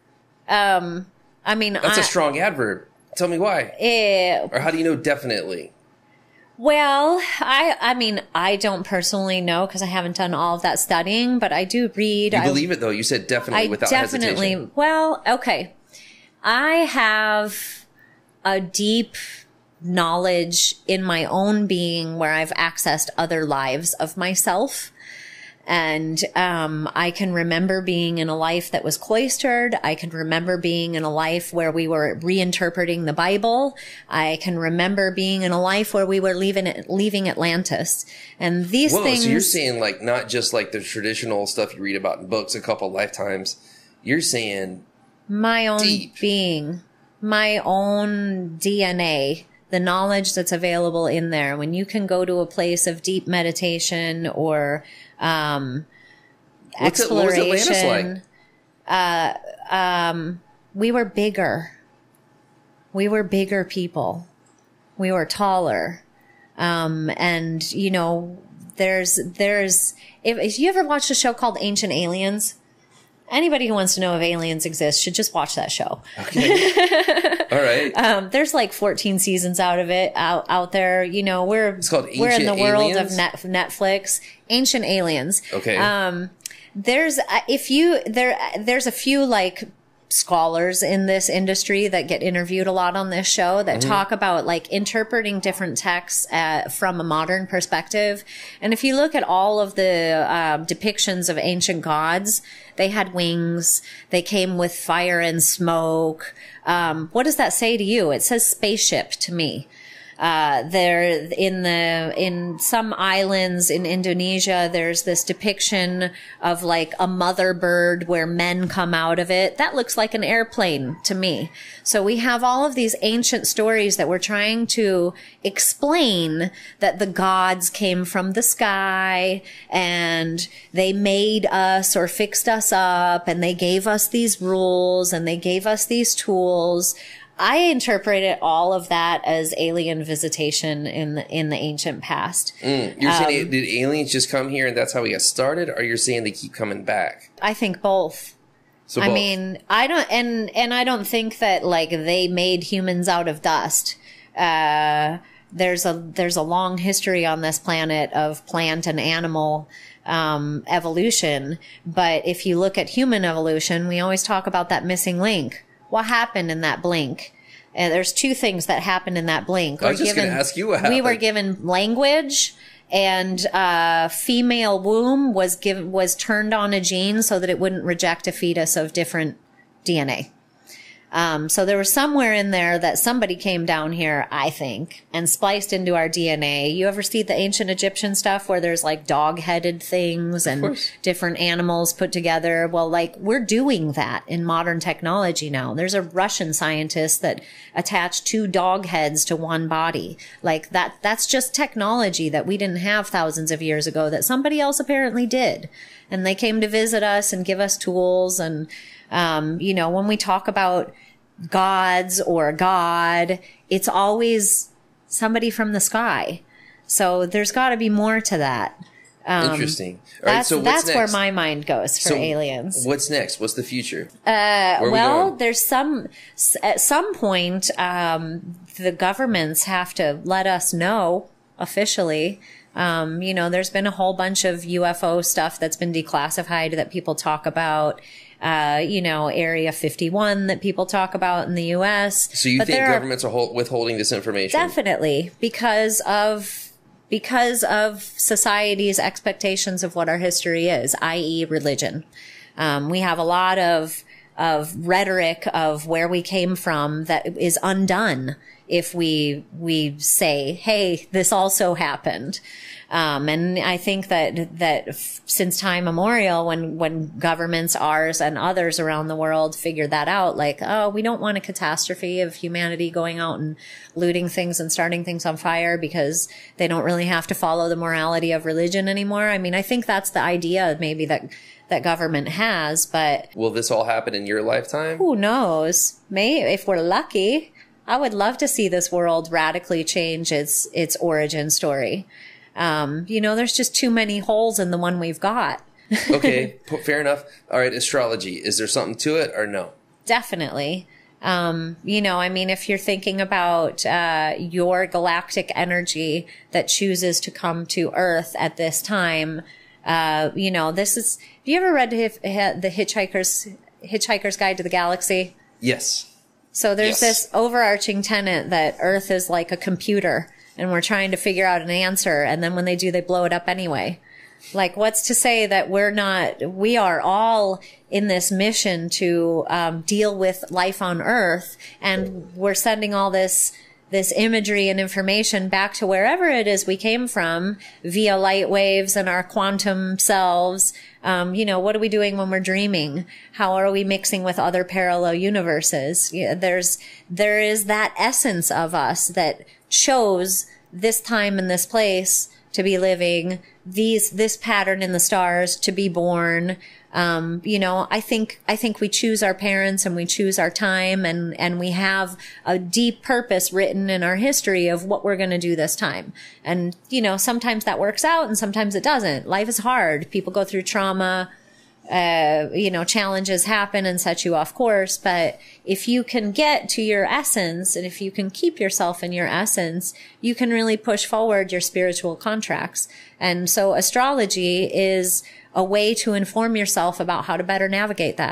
I mean, that's a strong adverb. Tell me why. Or how do you know definitely? Well, I mean, I don't personally know, because I haven't done all of that studying, but I do read. You believe it, though? You said definitely without hesitation. Well, okay. I have a deep knowledge in my own being where I've accessed other lives of myself. And I can remember being in a life that was cloistered. I can remember being in a life where we were reinterpreting the Bible. I can remember being in a life where we were leaving Atlantis. And these things... So you're saying like not just like the traditional stuff you read about in books a couple lifetimes. You're saying my own deep. Being, my own DNA, the knowledge that's available in there. When you can go to a place of deep meditation or... exploration. What was Atlantis like? We were bigger. We were bigger people. We were taller. And you know, there's, if you ever watched a show called Ancient Aliens, anybody who wants to know if aliens exist should just watch that show. Okay. All right. There's like 14 seasons out of it out there. You know, we're in the world of Netflix. Ancient Aliens. Okay. There's a few like scholars in this industry that get interviewed a lot on this show that talk about like interpreting different texts from a modern perspective. And if you look at all of the depictions of ancient gods, they had wings. They came with fire and smoke. What does that say to you? It says spaceship to me. In some islands in Indonesia, there's this depiction of like a mother bird where men come out of it. That looks like an airplane to me. So we have all of these ancient stories that we're trying to explain that the gods came from the sky and they made us or fixed us up and they gave us these rules and they gave us these tools. I interpreted all of that as alien visitation in the ancient past. You're saying did aliens just come here and that's how we got started, or you're saying they keep coming back? I think both. So I both. mean, I don't think that like they made humans out of dust. There's a long history on this planet of plant and animal evolution, but if you look at human evolution, we always talk about that missing link. What happened in that blink? And there's two things that happened in that blink. I was just going to ask you what happened. We were given language, and female womb was turned on a gene so that it wouldn't reject a fetus of different DNA. So there was somewhere in there that somebody came down here, I think, and spliced into our DNA. You ever see the ancient Egyptian stuff where there's like dog-headed things and different animals put together? Well, like we're doing that in modern technology now. There's a Russian scientist that attached 2 dog heads to one body. Like that's just technology that we didn't have thousands of years ago that somebody else apparently did. And they came to visit us and give us tools. And, when we talk about gods or God, it's always somebody from the sky. So there's got to be more to that. Interesting. All right, so what's that's where my mind goes for aliens. What's next? What's the future? There's at some point, the governments have to let us know officially. There's been a whole bunch of UFO stuff that's been declassified that people talk about. Area 51 that people talk about in the U.S. So you think governments are withholding this information? Definitely, because of society's expectations of what our history is, i.e. religion. We have a lot of rhetoric of where we came from that is undone if we say, hey, this also happened. And I think that since time immemorial, when governments, ours and others around the world figured that out, like, oh, we don't want a catastrophe of humanity going out and looting things and starting things on fire because they don't really have to follow the morality of religion anymore. I mean, I think that's the idea maybe that government has, but will this all happen in your lifetime? Who knows? If we're lucky. I would love to see this world radically change its origin story. There's just too many holes in the one we've got. Okay, fair enough. All right, astrology. Is there something to it or no? Definitely. If you're thinking about your galactic energy that chooses to come to Earth at this time, this is. Have you ever read the Hitchhiker's Guide to the Galaxy? Yes. So there's this overarching tenet that Earth is like a computer and we're trying to figure out an answer. And then when they do, they blow it up anyway. Like, what's to say that we are all in this mission to deal with life on Earth, and we're sending all this imagery and information back to wherever it is we came from via light waves and our quantum selves. What are we doing when we're dreaming? How are we mixing with other parallel universes? There is that essence of us that chose this time and this place to be living, this pattern in the stars to be born. I think we choose our parents and we choose our time, and we have a deep purpose written in our history of what we're going to do this time. And, sometimes that works out and sometimes it doesn't. Life is hard. People go through trauma. Challenges happen and set you off course. But if you can get to your essence, and if you can keep yourself in your essence, you can really push forward your spiritual contracts. And so astrology is a way to inform yourself about how to better navigate that.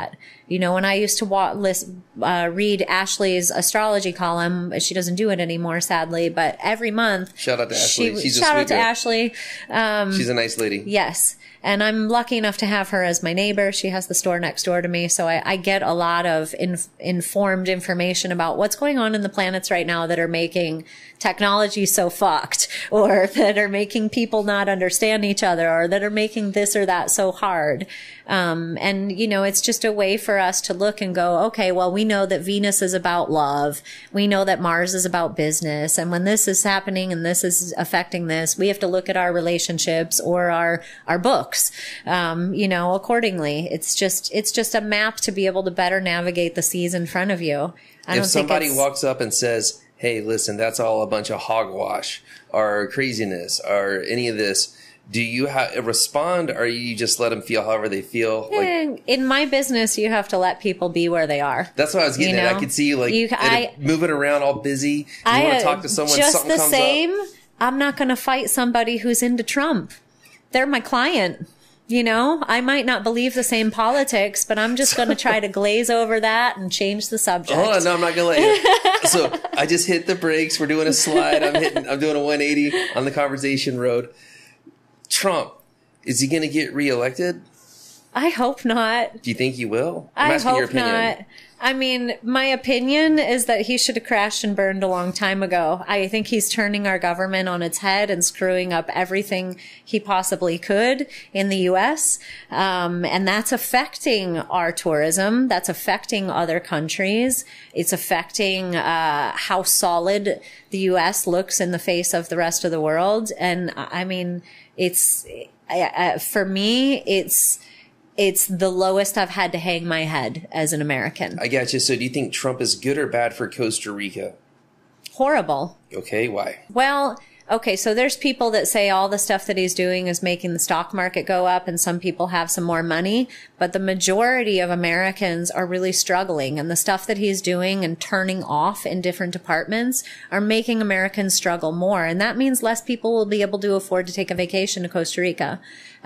You know, when I used to read Ashley's astrology column, she doesn't do it anymore, sadly, but every month. Shout out to Ashley. She's a shout sweet out to girl. Ashley. She's a nice lady. Yes. And I'm lucky enough to have her as my neighbor. She has the store next door to me. So I get a lot of informed information about what's going on in the planets right now that are making technology so fucked, or that are making people not understand each other, or that are making this or that so hard. And, you know, it's just a way for us to look and go, okay, well, we know that Venus is about love. We know that Mars is about business. And when this is happening and this is affecting this, we have to look at our relationships or our books, you know, accordingly. It's just a map to be able to better navigate the seas in front of you. If somebody walks up and says, hey, listen, that's all a bunch of hogwash or craziness or any of this, do you respond, or you just let them feel however they feel? Like, in my business, you have to let people be where they are. That's what I was getting at. I could see you moving around all busy. You want to talk to someone, just something the comes same. up. I'm not going to fight somebody who's into Trump. They're my client. You know, I might not believe the same politics, but I'm just going to try to glaze over that and change the subject. Hold on, no, I'm not going to let you. So I just hit the brakes. We're doing a slide. I'm doing a 180 on the conversation road. Trump, is he going to get reelected? I hope not. Do you think he will? I hope not. I mean, my opinion is that he should have crashed and burned a long time ago. I think he's turning our government on its head and screwing up everything he possibly could in the U.S. And that's affecting our tourism. That's affecting other countries. It's affecting how solid the U.S. looks in the face of the rest of the world. And I mean, for me, it's the lowest I've had to hang my head as an American. I got you. So do you think Trump is good or bad for Costa Rica? Horrible. Okay, why? Well, okay, so there's people that say all the stuff that he's doing is making the stock market go up, and some people have some more money, but the majority of Americans are really struggling, and the stuff that he's doing and turning off in different departments are making Americans struggle more, and that means less people will be able to afford to take a vacation to Costa Rica.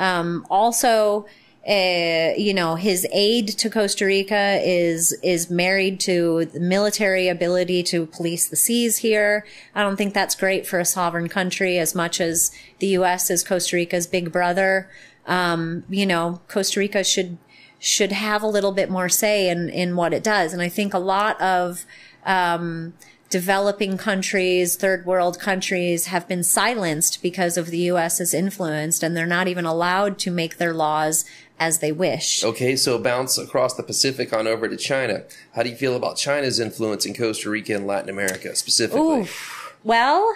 Also, you know, his aid to Costa Rica is married to the military ability to police the seas here. I don't think that's great for a sovereign country as much as the U.S. is Costa Rica's big brother. You know, Costa Rica should have a little bit more say in what it does. And I think a lot of, developing countries, third world countries have been silenced because of the U.S.'s influence, and they're not even allowed to make their laws as they wish. Okay, so bounce across the Pacific on over to China. How do you feel about China's influence in Costa Rica and Latin America specifically? Well,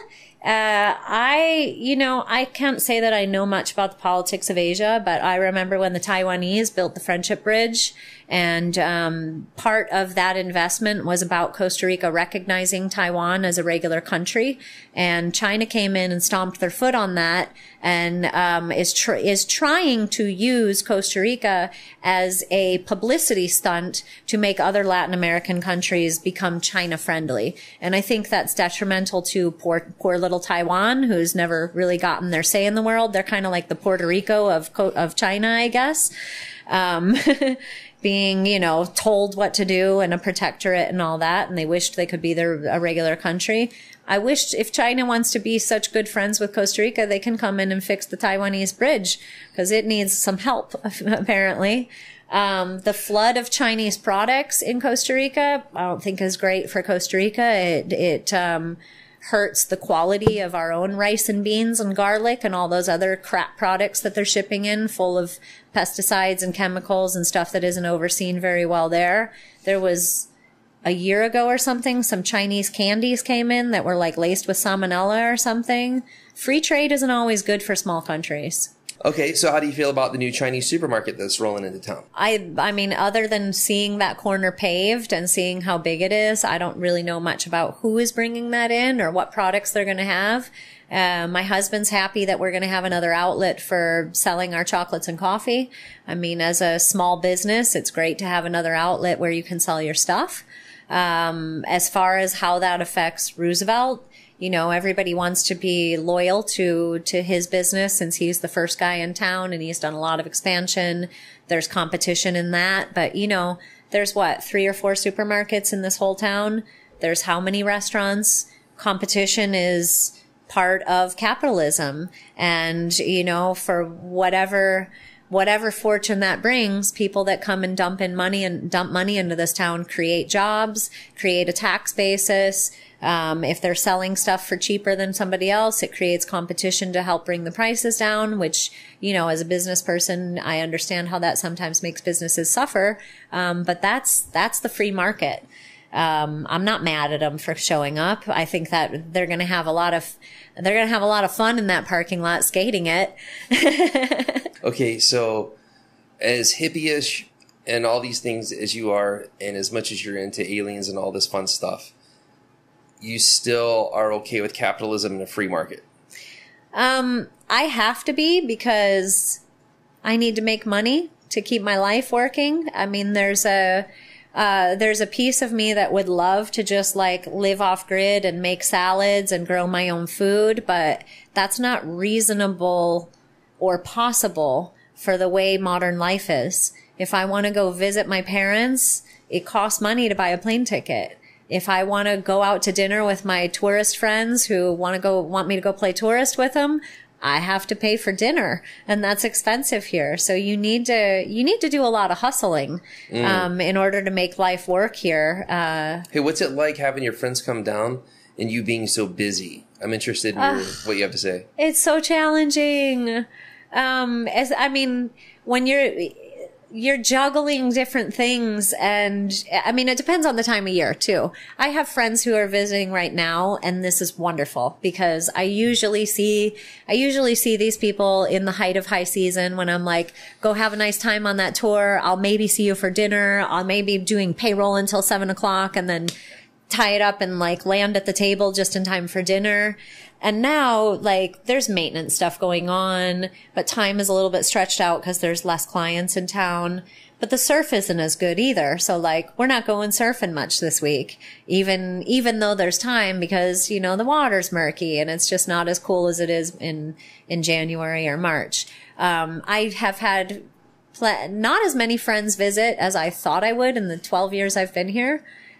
I can't say that I know much about the politics of Asia, but I remember when the Taiwanese built the Friendship Bridge, and part of that investment was about Costa Rica recognizing Taiwan as a regular country, and China came in and stomped their foot on that, and is trying to use Costa Rica as a publicity stunt to make other Latin American countries become China friendly. And I think that's detrimental to poor little Taiwan, who's never really gotten their say in the world. They're kind of like the Puerto Rico of China, I guess. Being, you know, told what to do and a protectorate and all that. And they wished they could be a regular country. I wished if China wants to be such good friends with Costa Rica, they can come in and fix the Taiwanese bridge, because it needs some help, apparently. The flood of Chinese products in Costa Rica, I don't think is great for Costa Rica. It hurts the quality of our own rice and beans and garlic and all those other crap products that they're shipping in, full of pesticides and chemicals and stuff that isn't overseen very well there. There was a year ago or something, some Chinese candies came in that were like laced with salmonella or something. Free trade isn't always good for small countries. Okay, so how do you feel about the new Chinese supermarket that's rolling into town? I mean, other than seeing that corner paved and seeing how big it is, I don't really know much about who is bringing that in or what products they're going to have. My husband's happy that we're going to have another outlet for selling our chocolates and coffee. I mean, as a small business, it's great to have another outlet where you can sell your stuff. As far as how that affects Roosevelt, you know, everybody wants to be loyal to his business since he's the first guy in town and he's done a lot of expansion. There's competition in that. But, you know, there's what, 3 or 4 supermarkets in this whole town? There's how many restaurants? Competition is part of capitalism. And, you know, for whatever fortune that brings, people that come and dump money into this town create jobs, create a tax basis. If they're selling stuff for cheaper than somebody else, it creates competition to help bring the prices down, which, you know, as a business person, I understand how that sometimes makes businesses suffer. But that's the free market. I'm not mad at them for showing up. I think that they're going to have a lot of fun in that parking lot skating it. Okay. So as hippie-ish and all these things as you are, and as much as you're into aliens and all this fun stuff, you still are okay with capitalism and a free market? I have to be, because I need to make money to keep my life working. I mean, there's a piece of me that would love to just like live off grid and make salads and grow my own food, but that's not reasonable or possible for the way modern life is. If I want to go visit my parents, it costs money to buy a plane ticket. If I want to go out to dinner with my tourist friends who want me to go play tourist with them, I have to pay for dinner, and that's expensive here. So you need to do a lot of hustling, in order to make life work here. Hey, what's it like having your friends come down and you being so busy? I'm interested in what you have to say. It's so challenging. When you're juggling different things, and I mean, it depends on the time of year too. I have friends who are visiting right now, and this is wonderful because I usually see these people in the height of high season when I'm like, go have a nice time on that tour. I'll maybe see you for dinner. I'll maybe doing payroll until 7:00 and then tie it up and like land at the table just in time for dinner. And now, like, there's maintenance stuff going on, but time is a little bit stretched out because there's less clients in town. But the surf isn't as good either. So, like, we're not going surfing much this week, even though there's time, because, you know, the water's murky and it's just not as cool as it is in January or March. I have had not as many friends visit as I thought I would in the 12 years I've been here.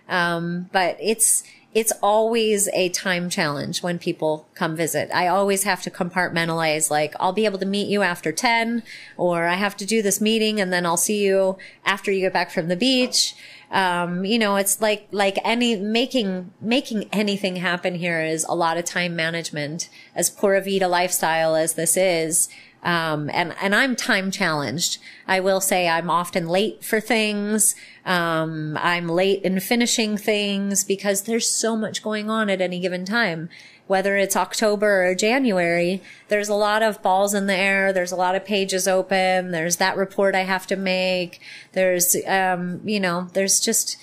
But it's always a time challenge when people come visit. I always have to compartmentalize, like, I'll be able to meet you after 10, or I have to do this meeting and then I'll see you after you get back from the beach. You know, it's like making anything happen here is a lot of time management, as Pura Vida lifestyle as this is. And I'm time challenged. I will say I'm often late for things. I'm late in finishing things because there's so much going on at any given time. Whether it's October or January, there's a lot of balls in the air. There's a lot of pages open. There's that report I have to make. There's, there's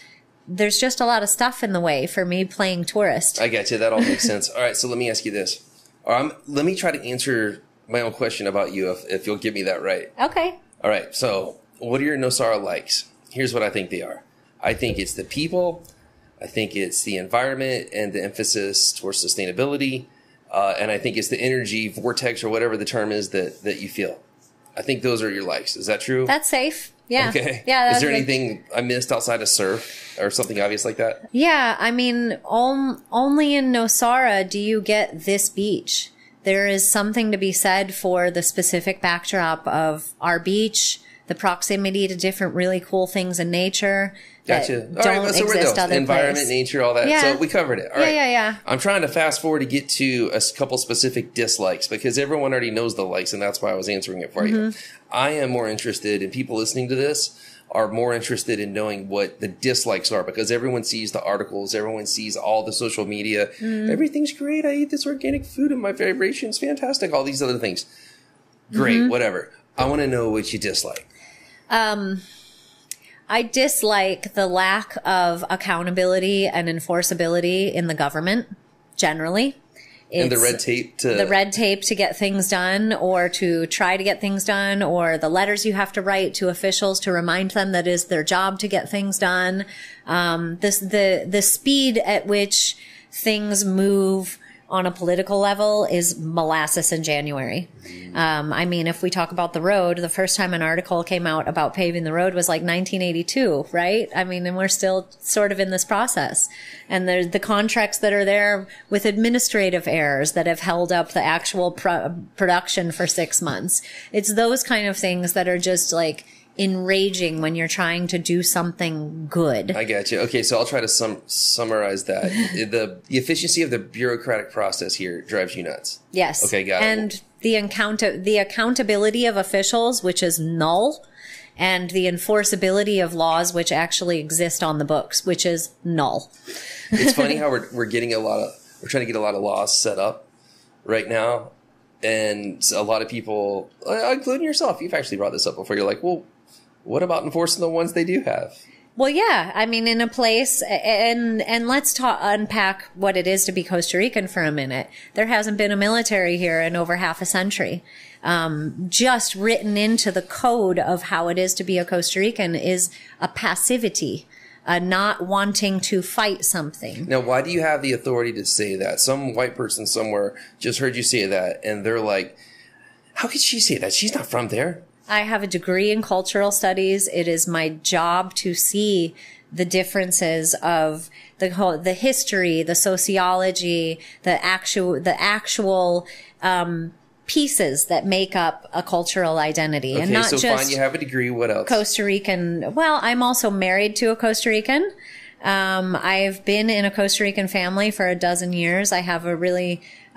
just a lot of stuff in the way for me playing tourist. I get you. That all makes sense. All right. So let me ask you this. Let me try to answer my own question about you, if you'll give me that right. Okay. All right. So what are your Nosara likes? Here's what I think they are. I think it's the people. I think it's the environment and the emphasis towards sustainability. And I think it's the energy vortex, or whatever the term is, that you feel. I think those are your likes. Is that true? That's safe. Yeah. Okay. Yeah. Is there anything I missed outside of surf or something obvious like that? Yeah. I mean, only in Nosara do you get this beach. There is something to be said for the specific backdrop of our beach, the proximity to different really cool things in nature that Gotcha. don't exist other environment, place. nature, all that. Yeah. So we covered it. All right. Yeah. I'm trying to fast forward to get to a couple specific dislikes, because everyone already knows the likes, and that's why I was answering it for you. I am more interested in people listening to this are more interested in knowing what the dislikes are, because everyone sees the articles, everyone sees all the social media. Everything's great. I eat this organic food and my vibration's fantastic. All these other things. Great, whatever. I want to know what you dislike. I dislike the lack of accountability and enforceability in the government generally. And the red tape to get things done, or to try to get things done, or the letters you have to write to officials to remind them that it is their job to get things done. The speed at which things move on a political level is molasses in January. I mean, if we talk about the road, the first time an article came out about paving the road was like 1982, right? I mean, and we're still sort of in this process. And there's the contracts that are there with administrative errors that have held up the actual production for 6 months. It's those kind of things that are just like enraging when you're trying to do something good. I got you. Okay, so I'll try to summarize that. The efficiency of the bureaucratic process here drives you nuts. Yes. Okay, got it. And the accountability of officials, which is null, and the enforceability of laws which actually exist on the books, which is null. It's funny how we're trying to get a lot of laws set up right now. And a lot of people, including yourself, you've actually brought this up before. You're like, well, what about enforcing the ones they do have? Well, yeah. I mean, in a place, and let's unpack what it is to be Costa Rican for a minute. There hasn't been a military here in over half a century. Just written into the code of how it is to be a Costa Rican is a passivity, not wanting to fight something. Now, why do you have the authority to say that? Some white person somewhere just heard you say that, and they're like, how could she say that? She's not from there. I have a degree in cultural studies. It is my job to see the differences of the history, the sociology, the actual pieces that make up a cultural identity. Okay, and not so just fine, you have a degree. What else? Costa Rican. Well, I'm also married to a Costa Rican. I've been in a Costa Rican family for a dozen years. I have a really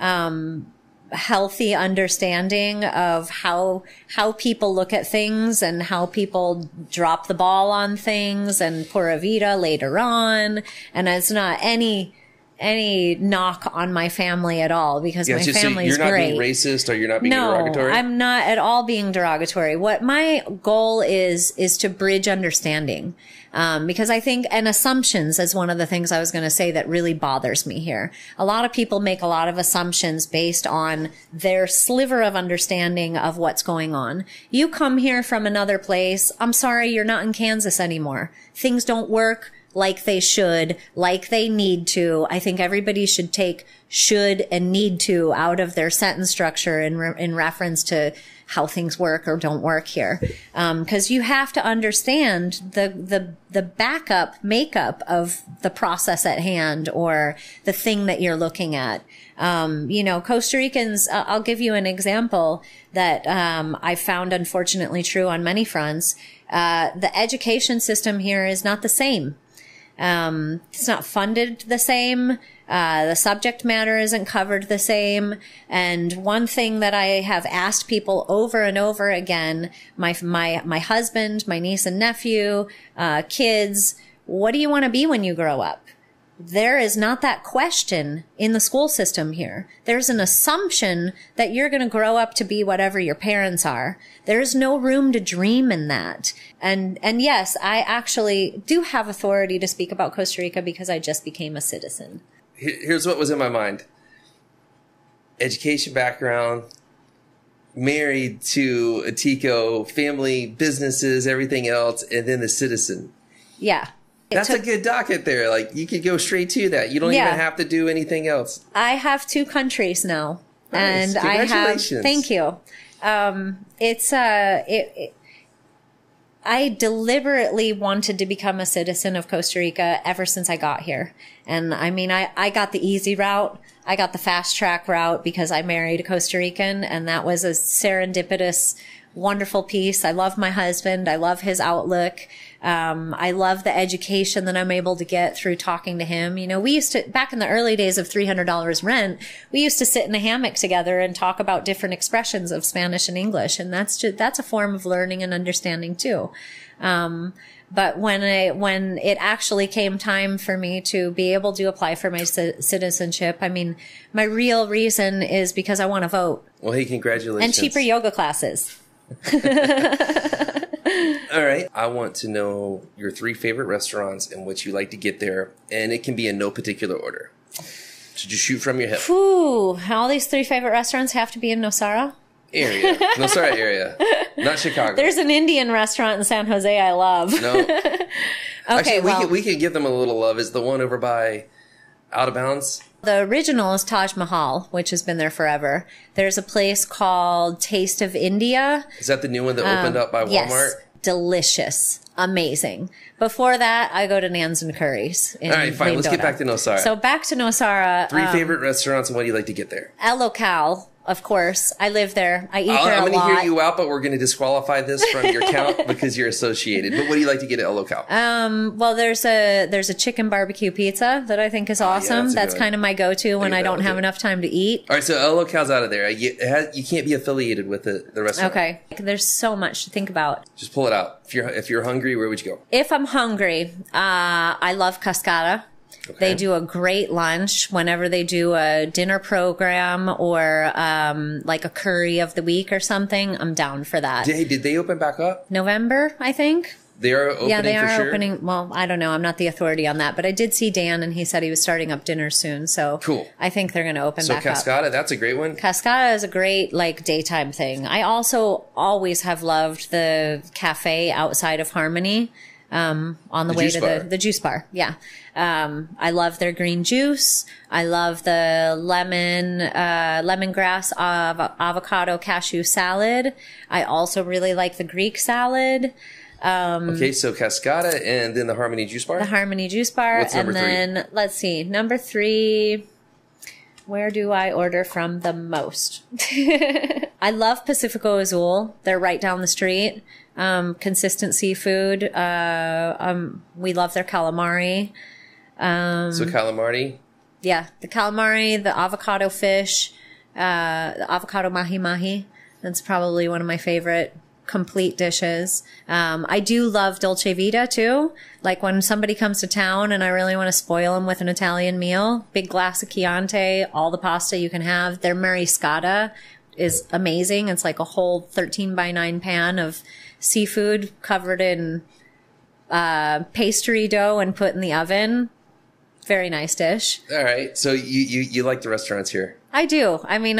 healthy understanding of how people look at things and how people drop the ball on things and pura vida later on. And it's not any knock on my family at all, because my family is great. You're not being racist, or you're not being derogatory? No, I'm not at all being derogatory. What my goal is to bridge understanding. Because I think, and assumptions is one of the things I was going to say that really bothers me here. A lot of people make a lot of assumptions based on their sliver of understanding of what's going on. You come here from another place. I'm sorry, you're not in Kansas anymore. Things don't work like they should, like they need to. I think everybody should take should and need to out of their sentence structure in reference to how things work or don't work here. Cause you have to understand the makeup of the process at hand or the thing that you're looking at. Costa Ricans, I'll give you an example that, I found unfortunately true on many fronts. The education system here is not the same. It's not funded the same. The subject matter isn't covered the same. And one thing that I have asked people over and over again, my husband, my niece and nephew, kids, what do you want to be when you grow up? There is not that question in the school system here. There's an assumption that you're going to grow up to be whatever your parents are. There's no room to dream in that. And yes, I actually do have authority to speak about Costa Rica because I just became a citizen. Here's what was in my mind. Education background, married to a Tico, family, businesses, everything else, and then the citizen. Yeah. That's a good docket there. Like, you could go straight to that. You don't even have to do anything else. I have 2 countries now. Nice. And Congratulations. Thank you. I deliberately wanted to become a citizen of Costa Rica ever since I got here. And I mean, I got the easy route. I got the fast track route because I married a Costa Rican, and that was a serendipitous, wonderful piece. I love my husband. I love his outlook. I love the education that I'm able to get through talking to him. You know, we used to, back in the early days of $300 rent, we used to sit in a hammock together and talk about different expressions of Spanish and English. And that's a form of learning and understanding too. But when it actually came time for me to be able to apply for my citizenship, I mean, my real reason is because I want to vote. Well, hey, congratulations. And cheaper yoga classes. All right. I want to know your 3 favorite restaurants and what you like to get there. And it can be in no particular order. So just shoot from your hip. Ooh, all these 3 favorite restaurants have to be in Nosara? Nosara area. Not Chicago. There's an Indian restaurant in San Jose I love. No. Okay, actually, we can give them a little love. Is the one over by Out of Bounds? The original is Taj Mahal, which has been there forever. There's a place called Taste of India. Is that the new one that opened up by Walmart? Yes. Delicious. Amazing. Before that, I go to Nans and Curry's. All right, fine. Let's get back to Nosara. So back to Nosara. 3 favorite restaurants and what do you like to get there? El Local, of course. I live there. I eat there a lot. I'm going to hear you out, but we're going to disqualify this from your count because you're associated. But what do you like to get at El Local? Well, there's a chicken barbecue pizza that I think is awesome. That's kind of my go-to when I don't have enough time to eat. All right, so El Local's out of there. You can't be affiliated with the restaurant. Okay. There's so much to think about. Just pull it out. If you're hungry, where would you go? If I'm hungry, I love Cascada. Okay. They do a great lunch whenever they do a dinner program or like a curry of the week or something. I'm down for that. Did they open back up? November, I think. They are opening. Yeah, they are for sure? opening. Well, I don't know. I'm not the authority on that, but I did see Dan, and he said he was starting up dinner soon. So cool. I think they're going to open back up. So Cascada, that's a great one. Cascada is a great like daytime thing. I also always have loved the cafe outside of Harmony. On the way to the juice bar. Yeah. I love their green juice. I love the lemongrass avocado cashew salad. I also really like the Greek salad. Okay, so Cascada and then the Harmony Juice Bar? The Harmony Juice Bar. What's number 3? Then, let's see, number 3, where do I order from the most? I love Pacifico Azul. They're right down the street. Consistent seafood. We love their calamari. So calamari? Yeah, the calamari, the avocado fish, the avocado mahi-mahi. That's probably one of my favorite complete dishes. I do love Dolce Vita too. Like when somebody comes to town and I really want to spoil them with an Italian meal, big glass of Chianti, all the pasta you can have. Their Mariscata is amazing. It's like a whole 13x9 pan of seafood covered in pastry dough and put in the oven. Very nice dish. All right. So you like the restaurants here? I do. I mean,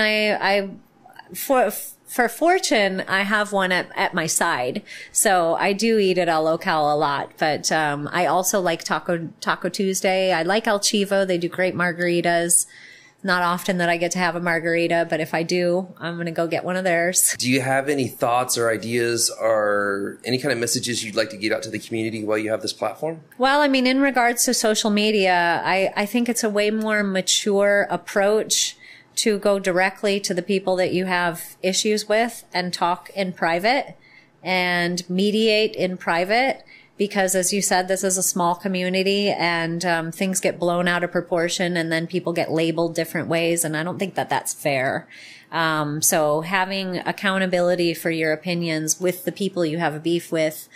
for fortune, I have one at my side. So I do eat at El Local a lot. But I also like Taco Tuesday. I like El Chivo. They do great margaritas. Not often that I get to have a margarita, but if I do, I'm going to go get one of theirs. Do you have any thoughts or ideas or any kind of messages you'd like to get out to the community while you have this platform? Well, I mean, in regards to social media, I think it's a way more mature approach to go directly to the people that you have issues with and talk in private and mediate in private. Because as you said, this is a small community and things get blown out of proportion and then people get labeled different ways. And I don't think that that's fair. So having accountability for your opinions with the people you have a beef with,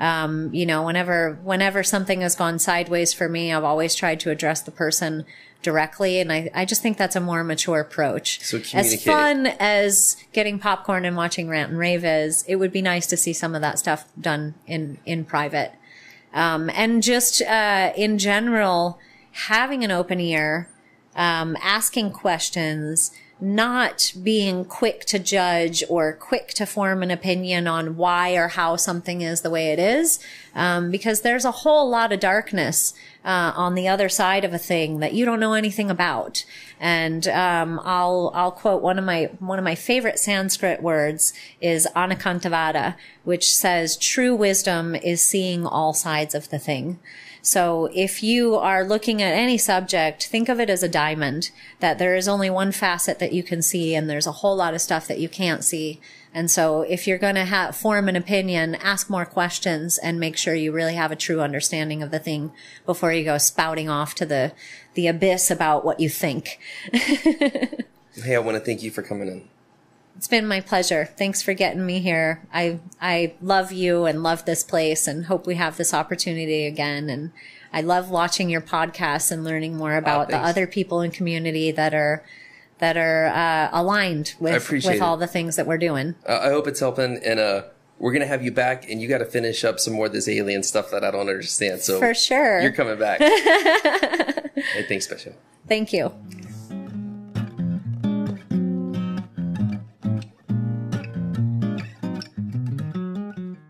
whenever something has gone sideways for me, I've always tried to address the person directly. And I just think that's a more mature approach. So communicate. As fun as getting popcorn and watching Rant and Rave is, it would be nice to see some of that stuff done in private. And just, in general, having an open ear, asking questions, not being quick to judge or quick to form an opinion on why or how something is the way it is, because there's a whole lot of darkness on the other side of a thing that you don't know anything about. And I'll quote one of my favorite Sanskrit words is Anakantavada, which says true wisdom is seeing all sides of the thing. So if you are looking at any subject, think of it as a diamond, that there is only one facet that you can see and there's a whole lot of stuff that you can't see. And so if you're going to form an opinion, ask more questions and make sure you really have a true understanding of the thing before you go spouting off to the abyss about what you think. Hey, I want to thank you for coming in. It's been my pleasure. Thanks for getting me here. I love you and love this place and hope we have this opportunity again. And I love watching your podcasts and learning more about the other people in community that are aligned with all the things that we're doing. I hope it's helping. And we're going to have you back and you got to finish up some more of this alien stuff that I don't understand. So for sure. You're coming back. Hey, thanks, Special. Thank you.